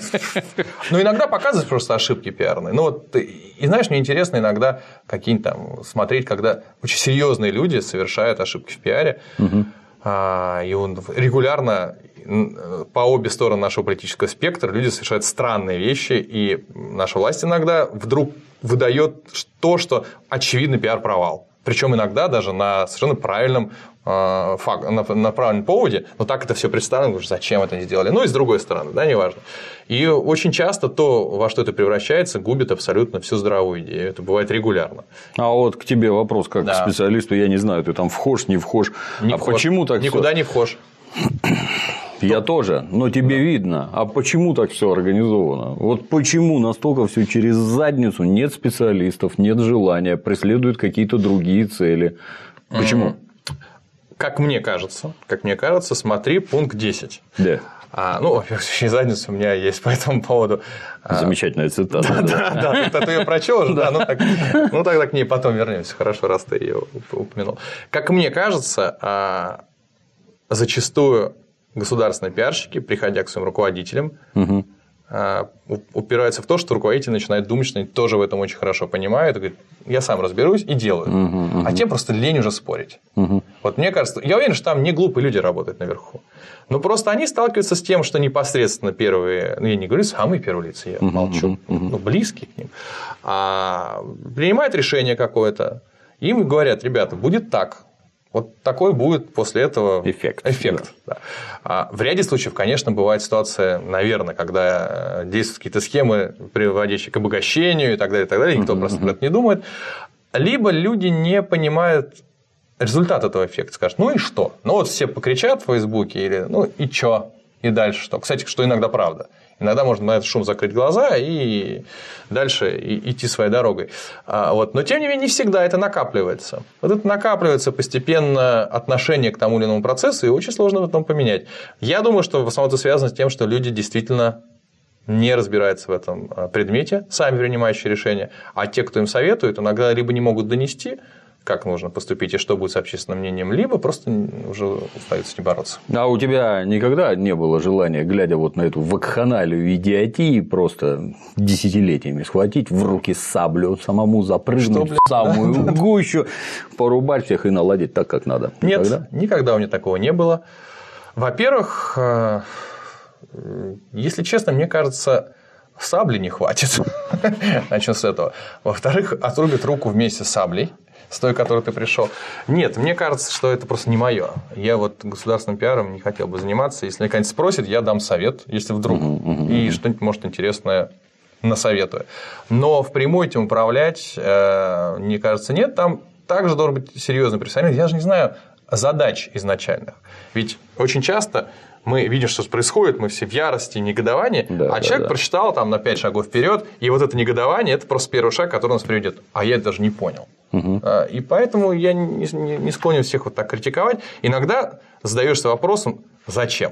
Но иногда показывают просто ошибки пиарные. Ну, вот, и знаешь, мне интересно иногда какие-нибудь там смотреть, когда очень серьезные люди совершают ошибки в пиаре. Угу. А, и он регулярно по обе стороны нашего политического спектра люди совершают странные вещи, и наша власть иногда вдруг выдает то, что очевидно пиар-провал. Причем иногда даже на совершенно правильном, э, факт, на, на правильном поводе, но так это все представлено, потому что зачем это не сделали. Ну и с другой стороны, да, неважно. И очень часто то, во что это превращается, губит абсолютно всю здравую идею. Это бывает регулярно. А вот к тебе вопрос, как да. к специалисту, я не знаю, ты там вхож, не вхож. Не а вхож. Почему так Никуда всё? не вхож. Я тоже, но тебе да. видно. А почему так все организовано? Вот почему настолько все через задницу? Нет специалистов, нет желания, преследуют какие-то другие цели. Почему? Как мне кажется, как мне кажется, смотри пункт десять. Да. А, ну, во-первых, через задницу у меня есть по этому поводу. Замечательная цитата. Да, да, да. Ты ее прочел уже, да. Ну, тогда к ней потом вернемся. Хорошо, раз ты ее упомянул. Как мне кажется, зачастую государственные пиарщики, приходя к своим руководителям, угу. упираются в то, что руководитель начинает думать, что они тоже в этом очень хорошо понимают, и говорит, я сам разберусь и делаю. Угу, угу. А тем просто лень уже спорить. Угу. Вот мне кажется, я уверен, что там не глупые люди работают наверху. Но просто они сталкиваются с тем, что непосредственно первые, ну я не говорю самые первые лица, я угу, молчу, угу. ну, близкие к ним, а принимают решение какое-то, им говорят, ребята, будет так. Вот такой будет после этого эффект. эффект да. Да. А в ряде случаев, конечно, бывает ситуация, наверное, когда действуют какие-то схемы, приводящие к обогащению и так далее, и так далее, никто uh-huh, просто uh-huh. про это не думает. Либо люди не понимают результат этого эффекта, скажут, ну и что? Ну вот все покричат в Фейсбуке, или ну и чё? И дальше что? Кстати, что иногда правда. Иногда можно на этот шум закрыть глаза и дальше идти своей дорогой. Вот. Но, тем не менее, не всегда это накапливается. Вот это накапливается постепенно отношение к тому или иному процессу, и очень сложно потом поменять. Я думаю, что в основном это связано с тем, что люди действительно не разбираются в этом предмете, сами принимающие решения, а те, кто им советует, иногда либо не могут донести, как нужно поступить и что будет с общественным мнением, либо просто уже устают с ним бороться. А у тебя никогда не было желания, глядя вот на эту вакханалию идиотии, просто десятилетиями схватить в руки саблю, самому запрыгнуть что, в самую гущу, порубать всех и наладить так, как надо? Никогда? Нет, никогда у меня такого не было. Во-первых, если честно, мне кажется, сабли не хватит. Начну с этого. Во-вторых, отрубят руку вместе с саблей, с той, к которой ты пришел. Нет, мне кажется, что это просто не мое. Я вот государственным пиаром не хотел бы заниматься. Если меня кто-нибудь спросит, я дам совет, если вдруг. Uh-huh, uh-huh. И что-нибудь, может, интересное насоветую. Но впрямую этим управлять, мне кажется, нет. Там также должен быть серьезный профессионал. Я же не знаю задач изначальных. Ведь очень часто мы видим, что происходит, мы все в ярости, негодовании, да, а да, человек да. прочитал там на пять шагов вперед, и вот это негодование – это просто первый шаг, который нас приведет. А я это даже не понял. Угу. И поэтому я не склонен всех вот так критиковать. Иногда задаешься вопросом, зачем?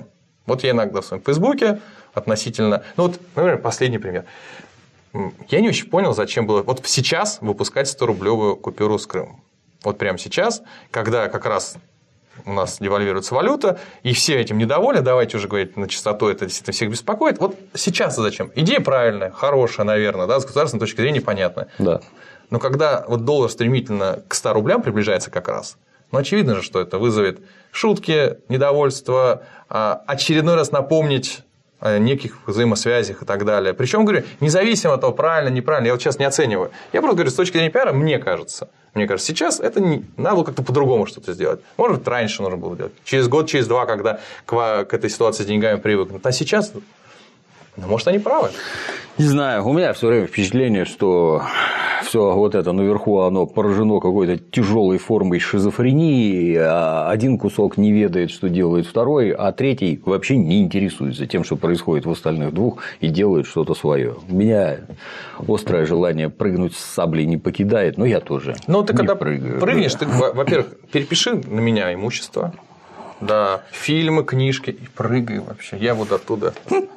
Вот я иногда в своем Фейсбуке относительно… Ну, вот, например, последний пример. Я не очень понял, зачем было… Вот сейчас выпускать сто-рублевую купюру с Крымом. Вот прямо сейчас, когда как раз у нас девальвируется валюта, и все этим недовольны, давайте уже говорить на чистоту, это действительно всех беспокоит. Вот сейчас зачем? Идея правильная, хорошая, наверное, да, с государственной точки зрения понятная. Да. Но когда вот доллар стремительно к ста рублям приближается как раз, ну, очевидно же, что это вызовет шутки, недовольство, очередной раз напомнить о неких взаимосвязях и так далее. Причем, говорю, независимо от того, правильно, неправильно, я вот сейчас не оцениваю. Я просто говорю, с точки зрения пиара, мне кажется, мне кажется, сейчас это не… надо было как-то по-другому что-то сделать. Может быть, раньше нужно было делать. Через год, через два, когда к, к этой ситуации с деньгами привыкнут. А сейчас, ну, может, они правы. Не знаю, у меня все время впечатление, что все вот это наверху, оно поражено какой-то тяжелой формой шизофрении, а один кусок не ведает, что делает второй, а третий вообще не интересуется тем, что происходит в остальных двух, и делает что-то свое. Меня острое желание прыгнуть с саблей не покидает, но я тоже. Ну, ты не когда прыгаю. прыгнешь, ты, во-первых, перепиши на меня имущество, да, фильмы, книжки, и прыгай вообще. Я вот оттуда.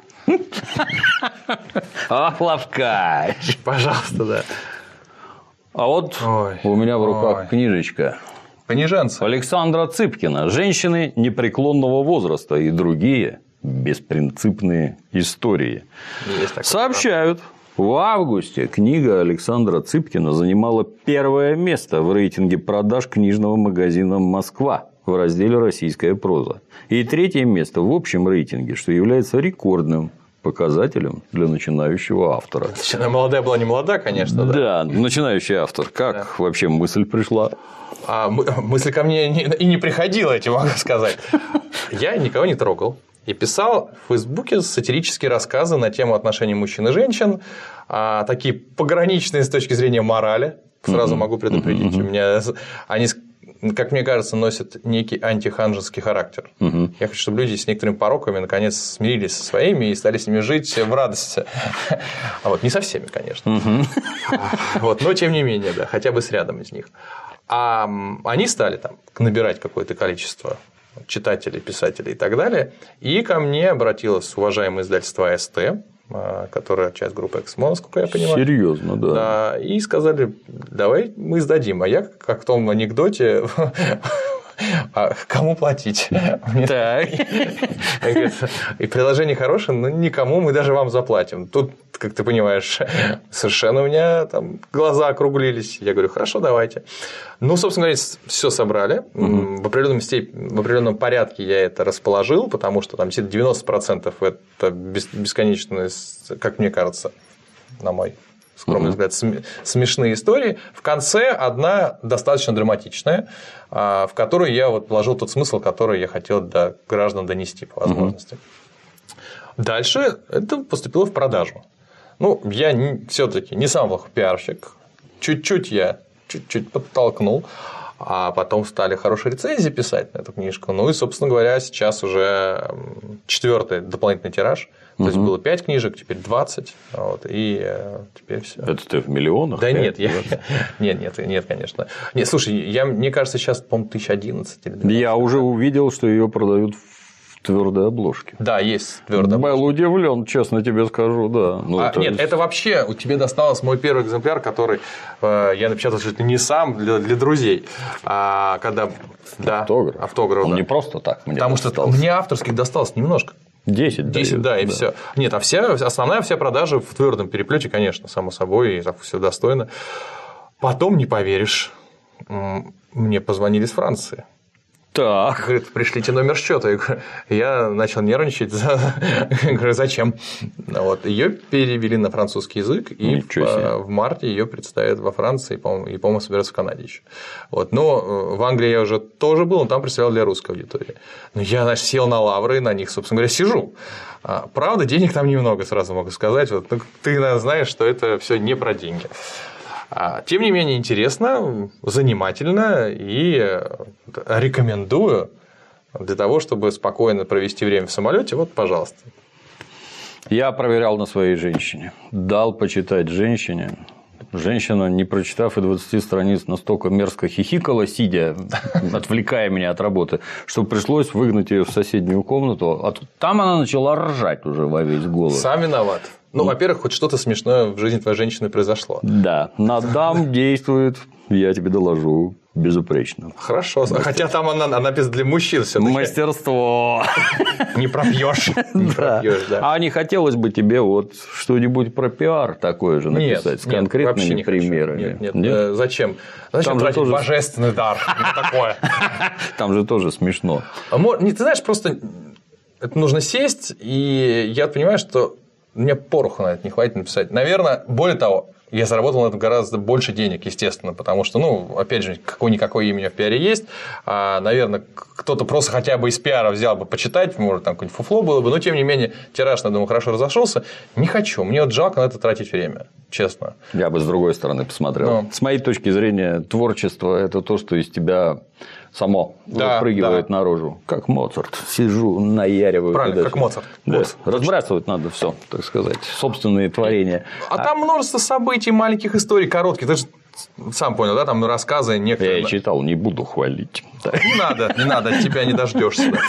Ах, лавкач. Пожалуйста, да. А вот Ой, у меня в руках ой. книжечка Пониженцы. Александра Цыпкина «Женщины непреклонного возраста и другие беспринципные истории». Есть такое. Сообщают, в августе книга Александра Цыпкина занимала первое место в рейтинге продаж книжного магазина «Москва» в разделе «Российская проза». И третье место в общем рейтинге, что является рекордным показателем для начинающего автора. Она молодая была, не молода, конечно, да. Да, начинающий автор. Как да. вообще мысль пришла? А мысль ко мне и не приходила, я тебе могу сказать. Я никого не трогал. И писал в Фейсбуке сатирические рассказы на тему отношений мужчин и женщин, такие пограничные с точки зрения морали. Сразу могу предупредить. У меня они, как мне кажется, носят некий антиханжеский характер. Угу. Я хочу, чтобы люди с некоторыми пороками наконец смирились со своими и стали с ними жить в радости. А вот не со всеми, конечно. Угу. Вот, но тем не менее, да, хотя бы с рядом из них. А они стали там набирать какое-то количество читателей, писателей и так далее. И ко мне обратилось уважаемое издательство АСТ, которая часть группы Эксмо, насколько я понимаю. Серьезно, да. Да. И сказали, давай мы издадим. А я, как в том анекдоте, а кому платить? Так. И приложение хорошее, но никому, мы даже вам заплатим. Тут, как ты понимаешь, совершенно у меня там глаза округлились. Я говорю, хорошо, давайте. Ну, собственно говоря, все собрали. Угу. В определенном степени, в определенном порядке я это расположил, потому что там девяносто процентов это бесконечные, как мне кажется, на мой скромный uh-huh. взгляд, смешные истории. В конце одна достаточно драматичная, в которую я вот вложил тот смысл, который я хотел до граждан донести по возможности. Uh-huh. Дальше это поступило в продажу. Ну, я все-таки не самый плохой пиарщик. Чуть-чуть я чуть-чуть подтолкнул. А потом стали хорошие рецензии писать на эту книжку. Ну и, собственно говоря, сейчас уже четвертый дополнительный тираж. То угу. есть было пять книжек, теперь двадцать. Вот, и теперь все. Это ты в миллионах? Да нет, я... нет, нет, нет, конечно. Нет, слушай, я, мне кажется, сейчас, по-моему, тысяча одиннадцать или двенадцать. Я уже увидел, что ее продают в твердой обложке. Да, есть твердая обложка. Был удивлен, честно тебе скажу, да. Ну, а, это... Нет, это вообще у тебе досталось мой первый экземпляр, который э, я напечатал чуть ли не сам для, для друзей. А, когда да, автограф. автограф. Он да. не просто так мне Потому достался. что мне авторских досталось немножко. десять, десять, да, и да. все. Нет, а вся, основная вся продажа в твердом переплете, конечно, само собой, и так все достойно. Потом, не поверишь, мне позвонили из Франции. Так. Говорит, пришлите номер счета. Я начал нервничать. Говорю, зачем? Вот. Ее перевели на французский язык, и в, в марте ее представят во Франции, и, по-моему, по-моему, собираются в Канаде еще. Вот. Но в Англии я уже тоже был, но там представлял для русской аудитории. Но я, значит, сел на лавры, и на них, собственно говоря, сижу. Правда, денег там немного, сразу могу сказать. Вот. Ну, ты, наверное, знаешь, что это все не про деньги. Тем не менее, интересно, занимательно и рекомендую для того, чтобы спокойно провести время в самолете. Вот, пожалуйста. Я проверял на своей женщине. Дал почитать женщине. Женщина, не прочитав и двадцати страниц, настолько мерзко хихикала, сидя, отвлекая меня от работы, что пришлось выгнать ее в соседнюю комнату. А там она начала ржать уже во весь голос. Сам виноват. Ну, во-первых, хоть что-то смешное в жизни твоей женщины произошло. Да, на дам действует, я тебе доложу, безупречно. Хорошо. Хотя там она, она для мужчин все-таки. Мастерство. Не пропьешь. Не пропьешь, да. А не хотелось бы тебе вот что-нибудь про пиар такое же написать с конкретными примерами? Нет, нет, нет. Зачем? Зачем тратить божественный дар? Такое. Там же тоже смешно. Ты знаешь, просто это нужно сесть, и я понимаю, что мне пороху на это не хватит написать. Наверное, более того, я заработал на этом гораздо больше денег, естественно, потому что, ну, опять же, какое-никакое имя в пиаре есть. А, наверное, кто-то просто хотя бы из пиара взял бы почитать, может, там какое-нибудь фуфло было бы, но, тем не менее, тираж, я думаю, хорошо разошелся. Не хочу, мне вот жалко на это тратить время, честно. Я бы с другой стороны посмотрел. Но... С моей точки зрения, творчество – это то, что из тебя само да, выпрыгивает да. наружу. Как Моцарт. Сижу, наяриваю. Правильно, как Моцарт. Да. Вот. Разбрасывать надо все, так сказать, собственные творения. А, а там множество событий, маленьких историй, коротких. Ты же сам понял, да, там рассказы некоторые. Я читал, не буду хвалить. Не надо, не надо, от тебя не дождешься. Да.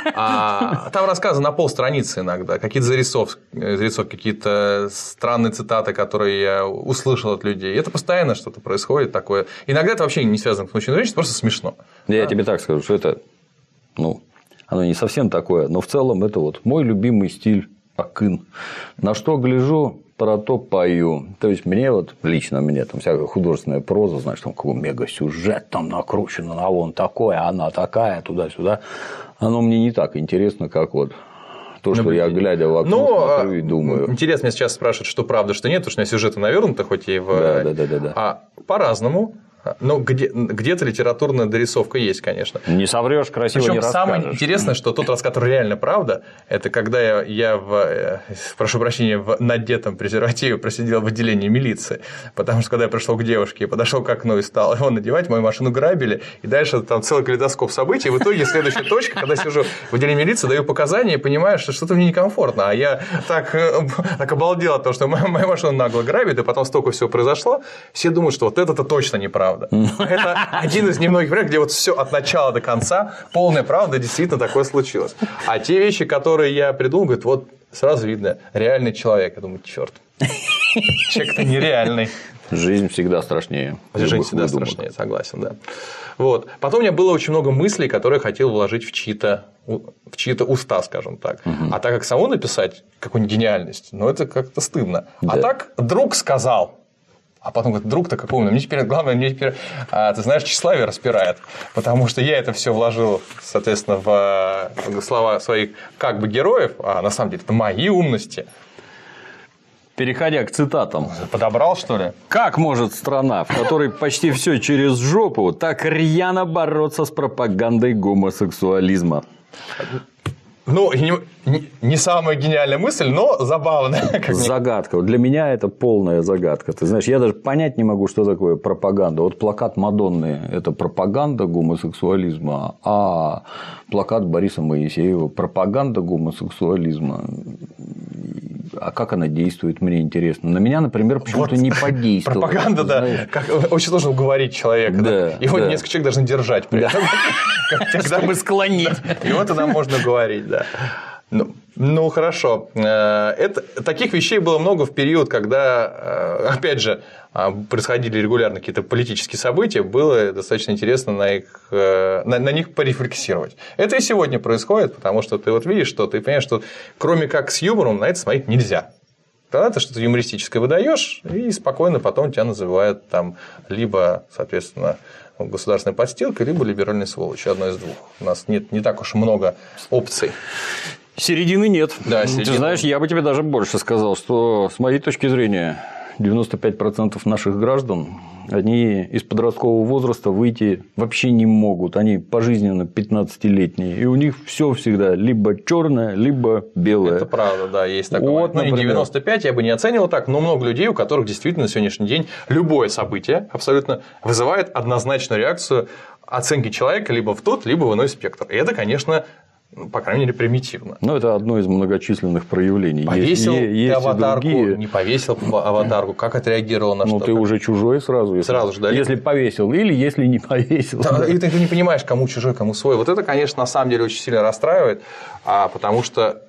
А, там рассказы на полстраницы иногда, какие-то зарисовки, зарисовки, какие-то странные цитаты, которые я услышал от людей. Это постоянно что-то происходит такое. Иногда это вообще не связано с мужчиной и женщиной, просто смешно. Я а? тебе так скажу, что это, ну, оно не совсем такое, но в целом это вот мой любимый стиль акын. На что гляжу, про то пою. То есть, мне вот, лично мне там всякая художественная проза, знаешь, там какой мега-сюжет там накручено, а вон такое, она такая, туда-сюда. Оно мне не так интересно, как вот то, что я, глядя в окно, ну, смотрю и думаю. Интересно, меня сейчас спрашивают, что правда, что нет, потому что у меня сюжеты навернуты, хоть и в… Да, да, да, да, да. А по-разному. Ну, где, где-то литературная дорисовка есть, конечно. Не соврешь, красиво Причем не расскажешь. Самое интересное, что тот рассказ, который реально правда, это когда я, я в, прошу прощения, в надетом презервативе просидел в отделении милиции, потому что когда я пришел к девушке, подошел к окну и стал его надевать, мою машину грабили, и дальше там целый калейдоскоп событий, и в итоге следующая точка, когда сижу в отделении милиции, даю показания и понимаю, что что-то мне некомфортно, а я так, так обалдел от того, что мою машину нагло грабят, и потом столько всего произошло, все думают, что вот это-то точно неправда. Это один из немногих примеров, где вот все от начала до конца, полная правда, действительно такое случилось. А те вещи, которые я придумал, говорят, вот сразу видно, реальный человек. Я думаю, черт, человек-то нереальный. Жизнь всегда страшнее. Жизнь всегда страшнее, согласен, да. Вот. Потом у меня было очень много мыслей, которые я хотел вложить в чьи-то, в чьи-то уста, скажем так. Угу. А так как самому написать какую-нибудь гениальность, ну, это как-то стыдно. Да. А так друг сказал. А потом говорит, друг-то какой умный. Мне теперь, главное, мне теперь, а, ты знаешь, тщеславие распирает. Потому что я это все вложил, соответственно, в слова своих как бы героев, а на самом деле это мои умности. Переходя к цитатам. Подобрал, что ли? Как может страна, в которой почти все через жопу, так рьяно бороться с пропагандой гомосексуализма? Ну, не, не, не самая гениальная мысль, но забавная. Загадка. Для меня это полная загадка. Ты знаешь, я даже понять не могу, что такое пропаганда. Вот плакат Мадонны – это пропаганда гомосексуализма, а плакат Бориса Моисеева – пропаганда гомосексуализма. А как она действует, мне интересно. На меня, например, почему-то вот не подействовала. Пропаганда, да. Как, очень сложно уговорить человека. Да, да. Его да. несколько человек должны держать при этом. Чтобы склонить. И вот тогда можно говорить, да. Ну, ну, хорошо. Это, таких вещей было много в период, когда, опять же, происходили регулярно какие-то политические события, было достаточно интересно на, их, на, на них порефлексировать. Это и сегодня происходит, потому что ты вот видишь, что ты понимаешь, что кроме как с юмором на это смотреть нельзя. Тогда ты что-то юмористическое выдаешь, и спокойно потом тебя называют там либо, соответственно, государственной подстилкой, либо либеральной сволочью. Одно из двух. У нас нет не так уж много опций. Середины нет. Да, середины. Ты знаешь, я бы тебе даже больше сказал, что с моей точки зрения девяносто пять процентов наших граждан, они из подросткового возраста выйти вообще не могут. Они пожизненно пятнадцатилетние. И у них все всегда либо черное, либо белое. Это правда, да, есть такое. Вот, ну, не девяносто пять, я бы не оценивал так, но много людей, у которых действительно на сегодняшний день любое событие абсолютно вызывает однозначную реакцию оценки человека либо в тот, либо в иной спектр. И это, конечно, Ну, по крайней мере, примитивно. Ну, это одно из многочисленных проявлений. Повесил есть, есть аватарку, другие... не повесил аватарку, как отреагировал на ну, что-то? Ну, ты уже чужой сразу. Если, сразу же, да? Если повесил или если не повесил. Да, да. И ты не понимаешь, кому чужой, кому свой. Вот это, конечно, на самом деле очень сильно расстраивает, а, потому что,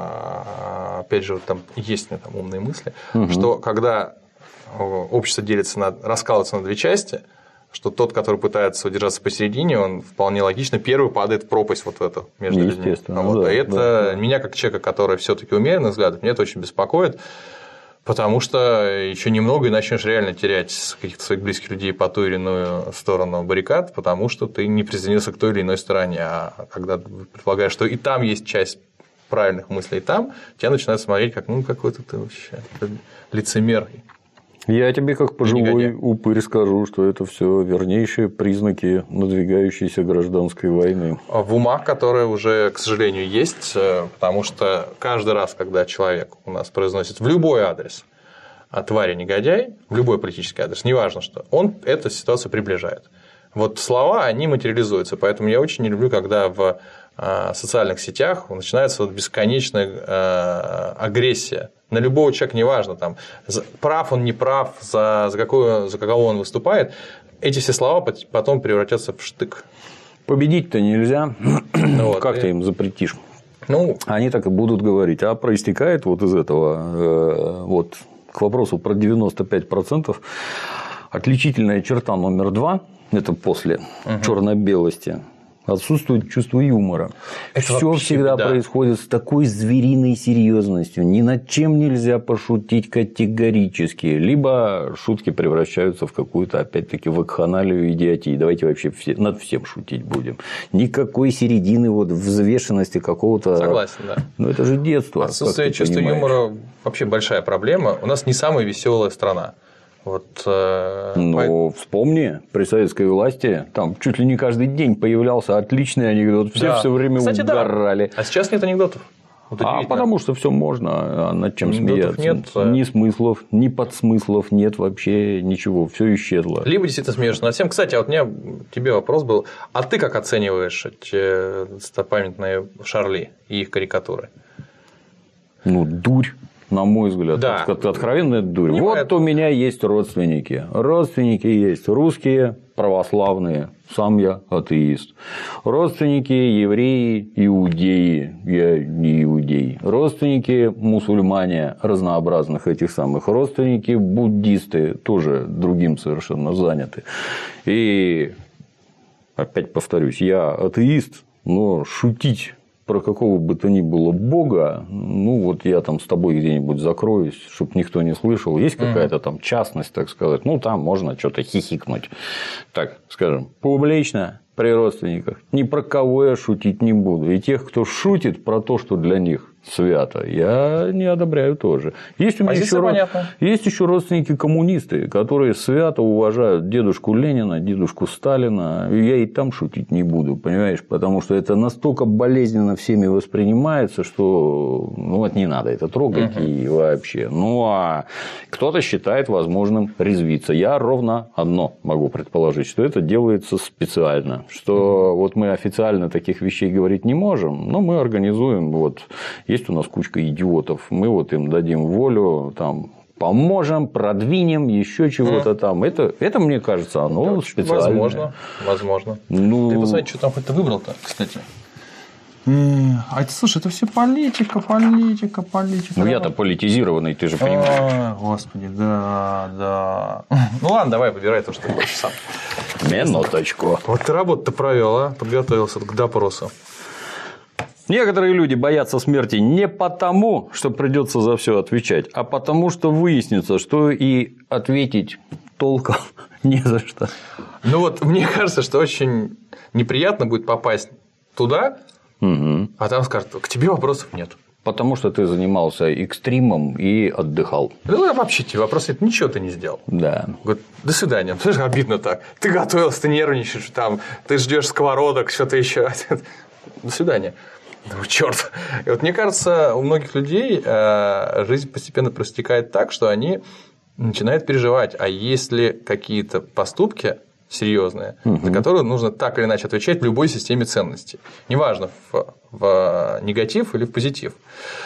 опять же, вот там есть у меня там умные мысли, угу. что когда общество делится на, раскалывается на две части, что тот, который пытается удержаться посередине, он вполне логично первый падает в пропасть вот в эту между людьми. Естественно. Вот. Да, и это да, да. меня, как человека, который все-таки умеренных взглядов, меня это очень беспокоит, потому что еще немного и начнешь реально терять каких-то своих близких людей по ту или иную сторону баррикад, потому что ты не присоединился к той или иной стороне. А когда предполагаешь, что и там есть часть правильных мыслей, и там тебя начинают смотреть как, ну, какой-то ты вообще лицемер. Я тебе, как пожилой упырь, скажу, что это все вернейшие признаки надвигающейся гражданской войны. В умах, которые уже, к сожалению, есть, потому что каждый раз, когда человек у нас произносит в любой адрес тварь негодяй, в любой политический адрес, неважно что, он эту ситуацию приближает. Вот слова, они материализуются, поэтому я очень не люблю, когда в социальных сетях начинается вот бесконечная агрессия на любого человека, неважно, там, прав он, не прав, за, за, какую, за какого он выступает, эти все слова потом превратятся в штык. Победить-то нельзя, вот, как и... ты им запретишь? Ну... Они так и будут говорить, а проистекает вот из этого, вот к вопросу про девяносто пять процентов, отличительная черта номер два, это после угу. черно-белости. Отсутствует чувство юмора. Все всегда беда. Происходит с такой звериной серьезностью. Ни над чем нельзя пошутить категорически. Либо шутки превращаются в какую-то, опять-таки, вакханалию и идиотию. Давайте вообще все, над всем шутить будем. Никакой середины, вот, взвешенности какого-то. Согласен, да. Ну, это же детство. Отсутствие чувства юмора вообще большая проблема. У нас не самая веселая страна. Вот, э... Ну, вспомни, при советской власти там чуть ли не каждый день появлялся отличный анекдот. Все да. все время Кстати, угорали. Да. А сейчас нет анекдотов. Вот а потому что все можно, а над чем анекдотов смеяться. Нет. Ни смыслов, ни подсмыслов нет вообще ничего, все исчезло. Либо действительно смеешься над всем. Кстати, а вот у меня тебе вопрос был: а ты как оцениваешь эти достопамятные Шарли и их карикатуры? Ну, дурь. На мой взгляд, да. это откровенная дурь. Не вот это... у меня есть родственники. Родственники есть русские, православные. Сам я атеист. Родственники евреи, иудеи. Я не иудей. Родственники мусульмане разнообразных этих самых. Родственники буддисты тоже другим совершенно заняты. И опять повторюсь, я атеист, но шутить про какого бы то ни было бога, ну, вот я там с тобой где-нибудь закроюсь, чтобы никто не слышал, есть какая-то там частность, так сказать, ну, там можно что-то хихикнуть, так скажем, публично при родственниках, ни про кого я шутить не буду, и тех, кто шутит про то, что для них свято, я не одобряю тоже. Есть у меня еще, род... есть еще родственники коммунисты, которые свято уважают дедушку Ленина, дедушку Сталина. Я и там шутить не буду, понимаешь, потому что это настолько болезненно всеми воспринимается, что ну вот не надо это трогать угу. и вообще. Ну а кто-то считает возможным резвиться. Я ровно одно могу предположить, что это делается специально, что угу. вот мы официально таких вещей говорить не можем, но мы организуем вот. Есть у нас кучка идиотов, мы вот им дадим волю, там, поможем, продвинем, еще чего-то mm. там. Это, это, мне кажется, оно да, специальное. Возможно, возможно. Ну... Ты посмотри, что там хоть ты выбрал-то, кстати. А это, слушай, это все политика, политика, политика. Ну, я-то политизированный, ты же понимаешь. О, господи, да, да. Ну, ладно, давай, выбирай то, что ты хочешь сам. Минуточку. Вот ты работу-то провел, а? Подготовился к допросу. Некоторые люди боятся смерти не потому, что придется за все отвечать, а потому, что выяснится, что и ответить толком не за что. Ну вот, мне кажется, что очень неприятно будет попасть туда, угу. а там скажут: к тебе вопросов нет. Потому что ты занимался экстримом и отдыхал. Ну, вообще тебе вопросы нет, ничего ты не сделал. Да. Говорит: до свидания. Слышишь, обидно так. Ты готовился, ты нервничаешь, там, ты ждешь сковородок, что-то еще. До свидания. Ну, черт. И вот мне кажется, у многих людей жизнь постепенно простекает так, что они начинают переживать, а есть ли какие-то поступки серьезные, угу. за которые нужно так или иначе отвечать в любой системе ценностей. Неважно, в, в негатив или в позитив.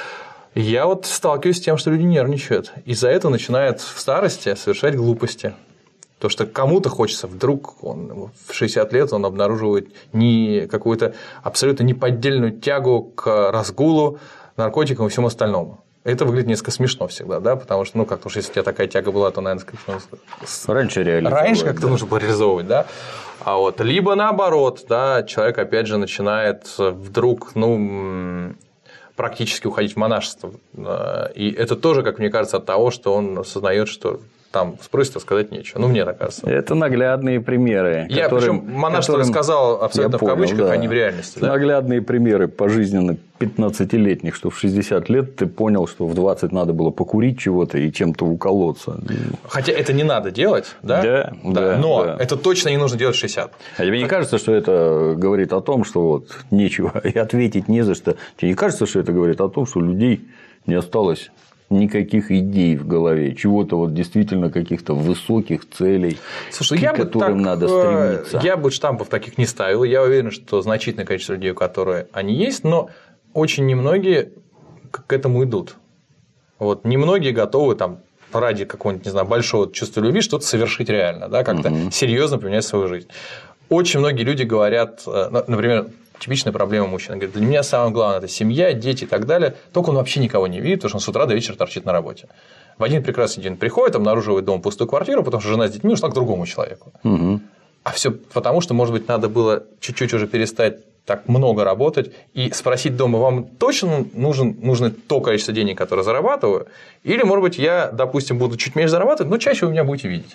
Я вот сталкиваюсь с тем, что люди нервничают, и за это начинают в старости совершать глупости. То, что кому-то хочется, вдруг он в шестьдесят лет он обнаруживает не какую-то абсолютно неподдельную тягу к разгулу, наркотикам и всему остальному. Это выглядит несколько смешно всегда, да, потому что, ну, как-то уж если у тебя такая тяга была, то, наверное, как-то... Раньше реализовывать. Раньше как-то да. нужно было реализовывать, да. А вот, либо наоборот, да, человек, опять же, начинает вдруг, ну, практически уходить в монашество. И это тоже, как мне кажется, от того, что он осознает, что там спросит, а сказать нечего. Ну, мне так кажется. Это наглядные примеры. Я, которым, причем монашество которым... сказал абсолютно понял, в кавычках, да. а не в реальности. Да? Наглядные примеры пожизненно пятнадцатилетних, что в шестьдесят лет ты понял, что в двадцать надо было покурить чего-то и чем-то уколоться. Хотя это не надо делать, да? Да, да, да. Но да. это точно не нужно делать в шестьдесят. А тебе не кажется, что это говорит о том, что вот нечего и ответить не за что? Тебе не кажется, что это говорит о том, что у людей не осталось никаких идей в голове, чего-то вот действительно каких-то высоких целей, Слушай, к я которым бы так, надо стремиться? Я бы штампов таких не ставил. Я уверен, что значительное количество людей, у которых они есть, но очень немногие к этому идут. Вот немногие готовы там ради какого-нибудь, не знаю, большого чувства любви что-то совершить реально, да, как-то угу. серьезно поменять свою жизнь. Очень многие люди говорят, например, типичная проблема мужчин. Он говорит, для меня самое главное – это семья, дети и так далее. Только он вообще никого не видит, потому что он с утра до вечера торчит на работе. В один прекрасный день приходит, обнаруживает дома пустую квартиру, потому что жена с детьми ушла к другому человеку. Угу. А все потому, что, может быть, надо было чуть-чуть уже перестать так много работать и спросить дома, вам точно нужен, нужно то количество денег, которое зарабатываю, или, может быть, я, допустим, буду чуть меньше зарабатывать, но чаще вы меня будете видеть.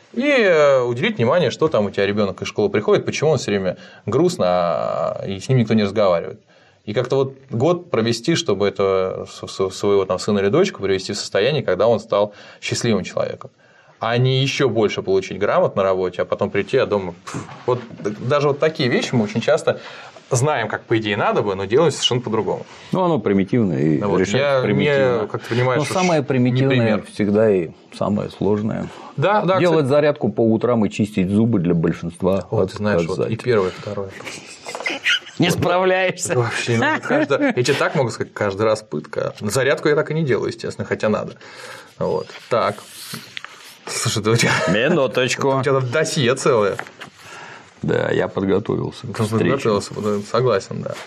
И уделить внимание, что там у тебя ребенок из школы приходит, почему он все время грустно, и с ним никто не разговаривает. И как-то вот год провести, чтобы это своего там сына или дочку привести в состояние, когда он стал счастливым человеком. А не еще больше получить грамот на работе, а потом прийти, а дома. Вот даже вот такие вещи мы очень часто знаем, как по идее надо бы, но делаем совершенно по-другому. Ну, оно примитивно и ну, решается я, примитивно. Мне, как ты понимаешь, но самое примитивное всегда и самое сложное. Да, да, делать кстати... зарядку по утрам и чистить зубы для большинства. Вот, ты знаешь, вот и первое, и второе. Не справляешься. Вообще, ну, каждый... я тебе так могу сказать, каждый раз пытка. Зарядку я так и не делаю, естественно, хотя надо. Вот. Так. Слушай, у тебя... Минуточку. У тебя досье целое. Да, я подготовился. Ты подготовился, согласен, да.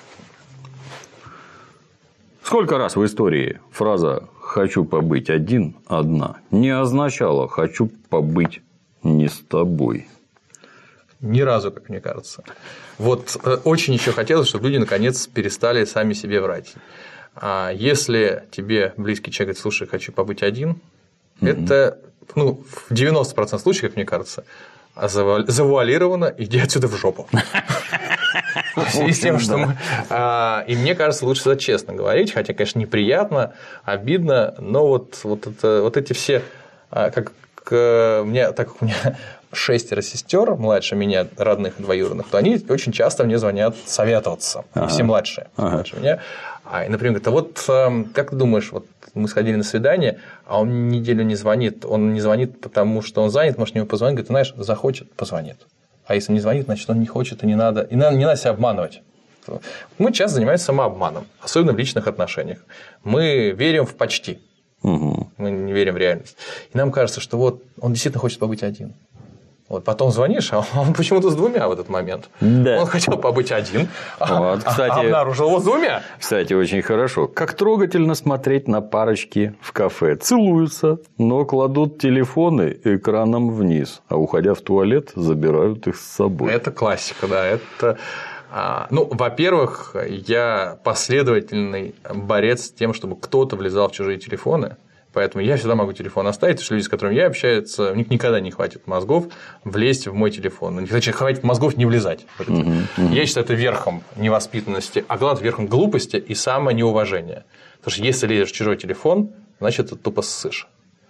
Сколько раз в истории фраза «хочу побыть один, одна» не означала «хочу побыть не с тобой»? Ни разу, как мне кажется. Вот очень еще хотелось, чтобы люди наконец перестали сами себе врать. А если тебе близкий человек говорит, слушай, хочу побыть один, mm-hmm. это ну, в девяноста процентах случаев, как мне кажется, завуалировано, иди отсюда в жопу. В связи с тем, что мы... И мне кажется, лучше это честно говорить, хотя, конечно, неприятно, обидно, но вот, вот, это, вот эти все... Как мне, так как у меня шестеро сестер младше меня, родных и двоюродных, то они очень часто мне звонят советоваться, ага. и все младшие, ага. младше меня. А, например, говорят, а вот как ты думаешь, вот мы сходили на свидание, а он неделю не звонит, он не звонит, потому что он занят, может, ему позвонить, говорит, ты знаешь, захочет, позвонит. А если не звонит, значит, он не хочет, и не надо, и надо, не надо себя обманывать. Мы часто занимаемся самообманом, особенно в личных отношениях. Мы верим в почти. Угу. Мы не верим в реальность. И нам кажется, что вот он действительно хочет побыть один. Вот потом звонишь, а он почему-то с двумя в этот момент. Да. Он хотел побыть один, вот, а, кстати, а обнаружил его с двумя. Кстати, очень хорошо. Как трогательно смотреть на парочки в кафе. Целуются, но кладут телефоны экраном вниз, а уходя в туалет, забирают их с собой. Это классика, да. Это... Ну, во-первых, я последовательный борец с тем, чтобы кто-то влезал в чужие телефоны. Поэтому я всегда могу телефон оставить, потому что люди, с которыми я общаюсь, у них никогда не хватит мозгов влезть в мой телефон. Значит, хватит мозгов не влезать. Uh-huh, uh-huh. Я считаю, это верхом невоспитанности, а главное, верхом глупости и самонеуважения. Потому что если лезешь в чужой телефон, значит, ты тупо ссышь.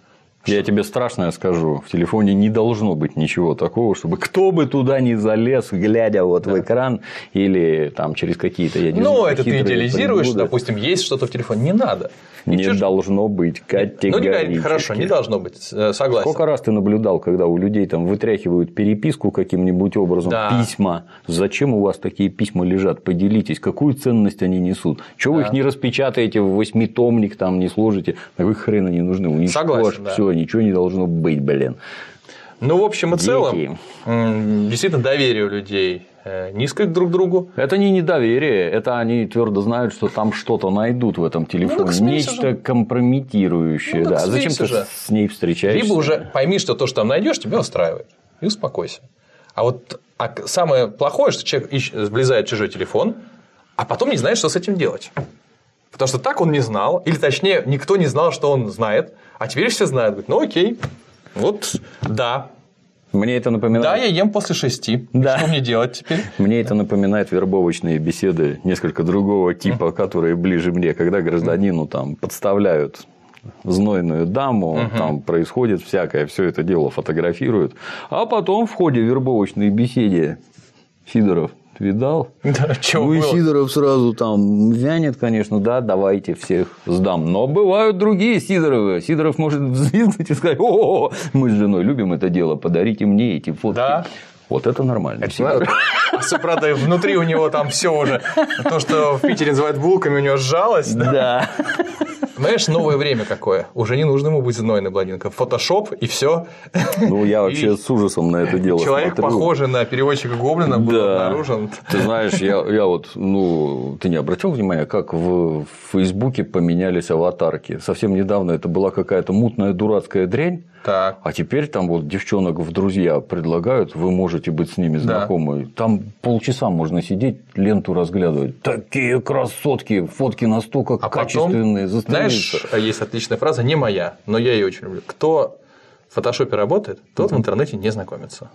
Я тебе страшное скажу. В телефоне не должно быть ничего такого, чтобы кто бы туда ни залез, глядя вот да. в экран или там через какие-то, я не ну, знаю, это ты идеализируешь, прибуды. Допустим, есть что-то в телефоне. Не надо. Не Ничего... должно быть категорически. Ну, не, хорошо, не должно быть, согласен. Сколько раз ты наблюдал, когда у людей там вытряхивают переписку каким-нибудь образом, да. письма. Зачем у вас такие письма лежат? Поделитесь, какую ценность они несут? Чего да. вы их не распечатаете в восьмитомник, там не сложите? На какой хрен они нужны? Уничтожь, да. все, ничего не должно быть, блин. Ну, в общем и целом, действительно, доверие у людей низко друг к другу. Это не недоверие, это они твердо знают, что там что-то найдут в этом телефоне, ну, нечто же. компрометирующее. Ну, да. Зачем ты же. с ней встречаешься? Либо уже пойми, что то, что там найдешь, тебя устраивает, и успокойся. А вот а самое плохое, что человек ищет, влезает в чужой телефон, а потом не знает, что с этим делать. Потому что так он не знал, или точнее, никто не знал, что он знает, а теперь все знают. Говорят, ну окей, вот да. Мне это напоминает... Да, я ем после шести. Да. Что мне делать теперь? Мне это напоминает вербовочные беседы несколько другого типа, которые ближе мне, когда гражданину там подставляют знойную даму, угу. там происходит всякое, все это дело фотографируют, а потом в ходе вербовочной беседы Сидоров видал? Да, ну и Сидоров сразу там вянет, конечно, да, давайте всех сдам. Но бывают другие Сидоровы. Сидоров может взвизгнуть и сказать: о, мы с женой любим это дело, подарите мне эти фотки. Да. Вот это нормально. Это, правда, внутри у него там все уже. То, что в Питере называют булками, у него сжалось. Да. Знаешь, новое время какое. Уже не нужно ему быть знойной блондинкой. Фотошоп и все. Ну, я вообще и с ужасом на это дело человек, смотрю. Похожий на переводчика Гоблина, был да. обнаружен. Ты знаешь, я, я вот, ну, ты не обратил внимания, как в Фейсбуке поменялись аватарки? Совсем недавно это была какая-то мутная дурацкая дрянь. Так. А теперь там вот девчонок в друзья предлагают, вы можете быть с ними знакомы. Да. Там полчаса можно сидеть, ленту разглядывать. Такие красотки, фотки настолько а качественные. Потом, знаешь, есть отличная фраза, не моя, но я ее очень люблю. Кто в фотошопе работает, тот в интернете не знакомится.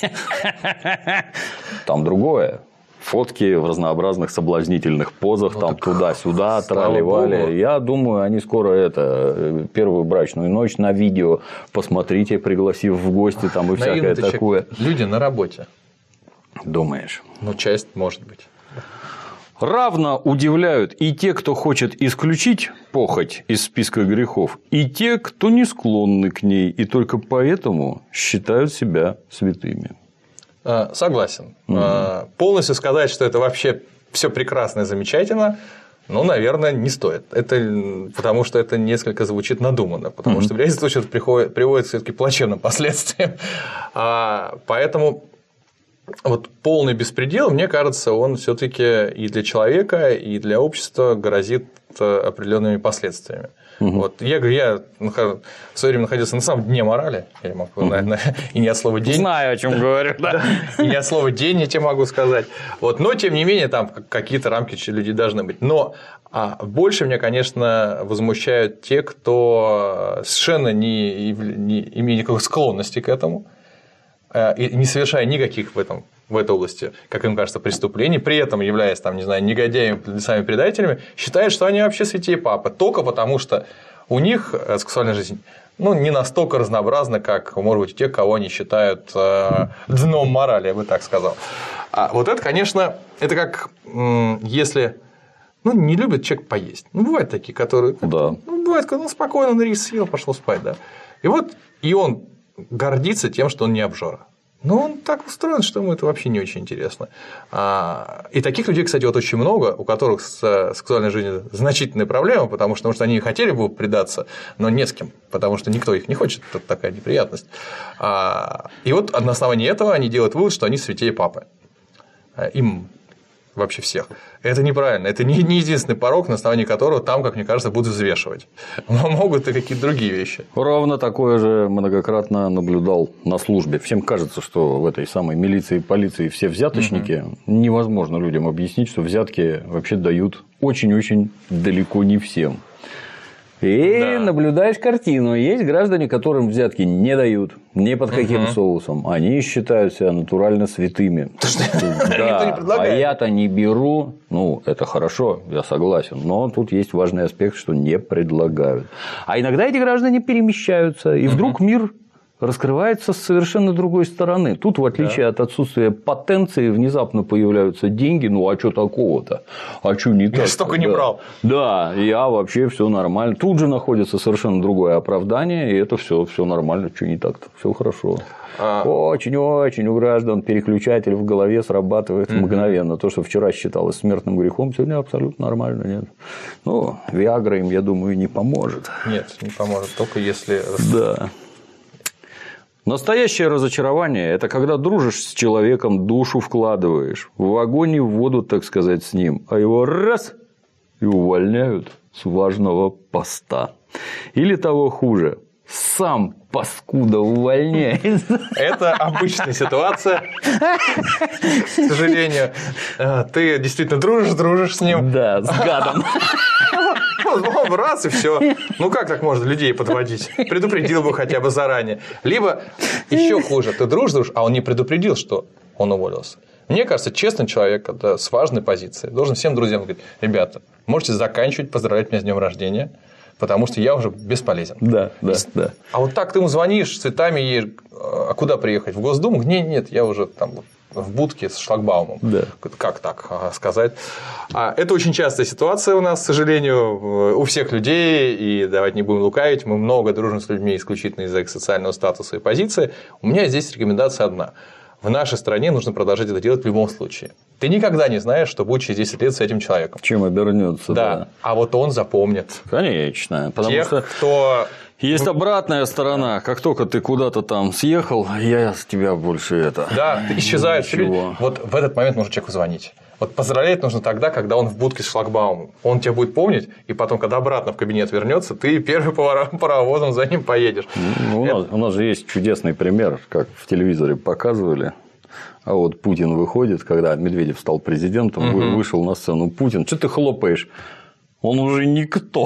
Там другое. Фотки в разнообразных соблазнительных позах, ну, там туда-сюда, трали-вали. Я думаю, они скоро это первую брачную ночь на видео посмотрите, пригласив в гости там и всякое такое. Люди на работе. Думаешь? Ну, часть может быть. Равно удивляют и те, кто хочет исключить похоть из списка грехов, и те, кто не склонны к ней, и только поэтому считают себя святыми. Согласен. Угу. Полностью сказать, что это вообще все прекрасно и замечательно, ну, наверное, не стоит. Это потому что это несколько звучит надуманно, потому угу. что в реальности случае приходит, приводит все-таки к плачевным последствиям. Поэтому вот полный беспредел, мне кажется, он все-таки и для человека, и для общества грозит определенными последствиями. Угу. Вот, я говорю, я в свое время находился на самом дне морали, я могу, угу. наверное, и не от слова день. Знаю, о чем говорю, да. И не от слова день я тебе могу сказать. Вот, но тем не менее, там какие-то рамки люди должны быть. Но а больше меня, конечно, возмущают те, кто совершенно не, не имеет никакой склонности к этому, и не совершая никаких в этом. в этой области, как им кажется, преступлений, при этом являясь, там, не знаю, негодяями, подлецами, предателями, считают, что они вообще святее папы, только потому что у них сексуальная жизнь, ну, не настолько разнообразна, как, может быть, у тех, кого они считают э, дном морали, я бы так сказал. А вот это, конечно, это как если, ну, не любит человек поесть. Ну, бывают такие, которые, да. ну, бывает, когда он спокойно на рис съел, пошел спать, да. И вот и он гордится тем, что он не обжора. Но он так устроен, что ему это вообще не очень интересно. И таких людей, кстати, вот очень много, у которых с сексуальной жизнью значительные проблемы, потому что, потому что они хотели бы предаться, но не с кем, потому что никто их не хочет, это такая неприятность. И вот на основании этого они делают вывод, что они святее папы. Им вообще всех. Это неправильно. Это не единственный порог, на основании которого там, как мне кажется, будут взвешивать. Но могут и какие-то другие вещи. Ровно такое же многократно наблюдал на службе. Всем кажется, что в этой самой милиции и полиции все взяточники. Угу. Невозможно людям объяснить, что взятки вообще дают очень-очень далеко не всем. И Да. наблюдаешь картину. Есть граждане, которым взятки не дают. Ни под каким Угу. соусом. Они считают себя натурально святыми. Никто не А предлагает. я-то не беру. Ну, это хорошо, я согласен. Но тут есть важный аспект, что не предлагают. А иногда эти граждане перемещаются. И вдруг мир раскрывается с совершенно другой стороны. Тут, в отличие да. от отсутствия потенции, внезапно появляются деньги. Ну, а что такого-то? А что не так? Я столько не да. брал. Да, я вообще все нормально. Тут же находится совершенно другое оправдание, и это все, все нормально. Что не так-то? Все хорошо. А... Очень-очень у граждан переключатель в голове срабатывает mm-hmm. мгновенно. То, что вчера считалось смертным грехом, сегодня абсолютно нормально. Нет. Ну, Виагра им, я думаю, не поможет. Нет, не поможет. Только если. Да. Настоящее разочарование – это когда дружишь с человеком, душу вкладываешь, в огонь и в воду, так сказать, с ним, а его раз – и увольняют с важного поста. Или того хуже – сам паскуда увольняется. Это обычная ситуация. К сожалению, ты действительно дружишь, дружишь с ним. Да, с гадом. Ну, раз и все. Ну как так можно людей подводить? Предупредил бы хотя бы заранее. Либо еще хуже, ты дружишь, дружишь, а он не предупредил, что он уволился. Мне кажется, честный человек это с важной позиции должен всем друзьям говорить: ребята, можете заканчивать, поздравлять меня с днем рождения, потому что я уже бесполезен. Да, да, да. А вот так ты ему звонишь, цветами едешь, а куда приехать? В Госдуму? Нет, нет, я уже там в будке с шлагбаумом. Да. Как так сказать? А это очень частая ситуация у нас, к сожалению, у всех людей, и давайте не будем лукавить, мы много дружим с людьми исключительно из-за их социального статуса и позиции. У меня здесь рекомендация одна. В нашей стране нужно продолжать это делать в любом случае. Ты никогда не знаешь, что будет через десять лет с этим человеком. Чем обернется. Да. да. А вот он запомнит. Конечно. Потому Тех, что кто... есть обратная сторона. Как только ты куда-то там съехал, я с тебя больше это. Да, ты исчезаешь. Ничего. Вот в этот момент нужно человеку звонить. Вот поздравлять нужно тогда, когда он в будке с шлагбаумом. Он тебя будет помнить, и потом, когда обратно в кабинет вернется, ты первым паровозом за ним поедешь. Ну, у, Это... нас, у нас же есть чудесный пример, как в телевизоре показывали. А вот Путин выходит, когда Медведев стал президентом, угу. вышел на сцену Путин. Что ты хлопаешь? Он уже никто.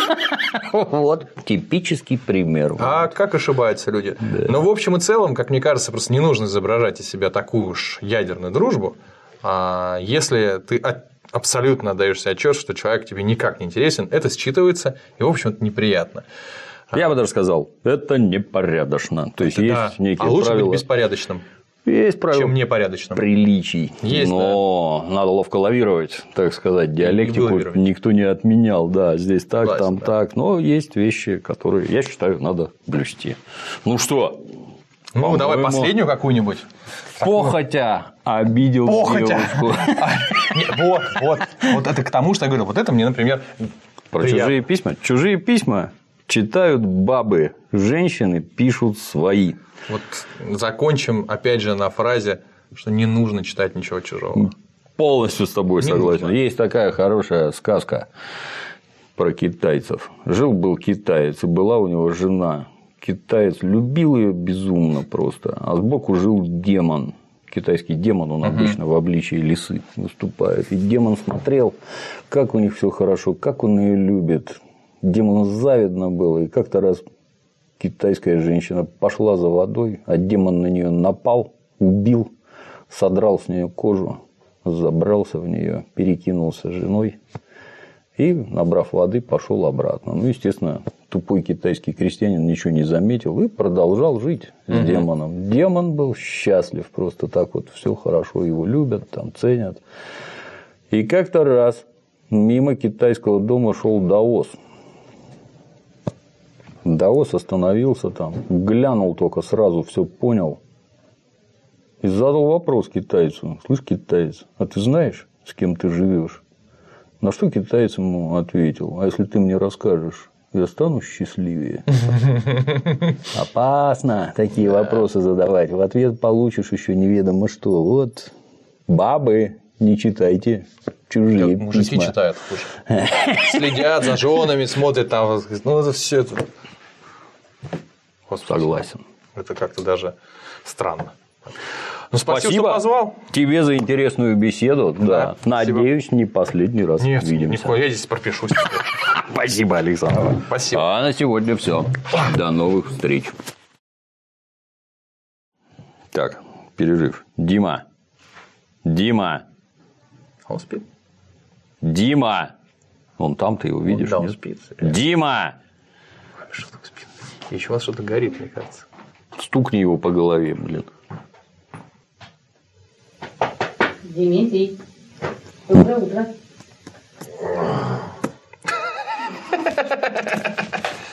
Вот типический пример. А как ошибаются люди? Но в общем и целом, как мне кажется, просто не нужно изображать из себя такую уж ядерную дружбу. Если ты абсолютно отдаешь себе отчет, что человек тебе никак не интересен, это считывается, и, в общем, это неприятно. Я бы даже сказал, это непорядочно. То есть, есть да. некие а лучше правила... быть беспорядочным. Есть правила чем непорядочным. Приличий. Есть, но да. надо ловко лавировать, так сказать. Диалектику никто не отменял. Да, здесь так, Власть, там да. так. Но есть вещи, которые, я считаю, надо блюсти. Ну что? Ну, давай последнюю какую-нибудь. Похотя обидел Похотя. девушку. Вот, вот. Вот это к тому, что я говорю. Вот это мне, например, про чужие письма. Чужие письма читают бабы. Женщины пишут свои. Вот закончим, опять же, на фразе, что не нужно читать ничего чужого. Полностью с тобой не согласен. Нужно. Есть такая хорошая сказка про китайцев. Жил-был китаец, и была у него жена. Китаец любил ее безумно просто, а сбоку жил демон. Китайский демон, он обычно в обличии лисы выступает. И демон смотрел, как у них все хорошо, как он ее любит. Демону завидно было, и как-то раз китайская женщина пошла за водой, а демон на нее напал, убил, содрал с нее кожу, забрался в нее, перекинулся с женой и, набрав воды, пошел обратно. Ну, естественно, тупой китайский крестьянин ничего не заметил и продолжал жить с угу. демоном. Демон был счастлив, просто так вот все хорошо, его любят, там ценят. И как-то раз мимо китайского дома шел даос. Даос остановился там, глянул только, сразу все понял и задал вопрос китайцу: слышь, китаец, а ты знаешь, с кем ты живешь? На что китаец ему ответил: а если ты мне расскажешь, я стану счастливее? Опасно такие вопросы задавать. В ответ получишь еще неведомо что. Вот бабы, не читайте чужие письма. Мужики читают хуже. Следят за женами, смотрят там. Ну, это все это. Господи, согласен. Это как-то даже странно. Ну, спасибо, спасибо что позвал. Тебе за интересную беседу. Да. Да. Надеюсь, не последний раз Нет, увидимся. Нет, я здесь пропишусь. Спасибо, Александр. Спасибо. А на сегодня все. До новых встреч. Так, перерыв. Дима. Дима. Он спит? Дима. Вон там ты его видишь, да, он нет? спит. Дима. Что так спит? Еще у вас что-то горит, мне кажется. Стукни его по голове, блин. Дмитрий. Доброе утро.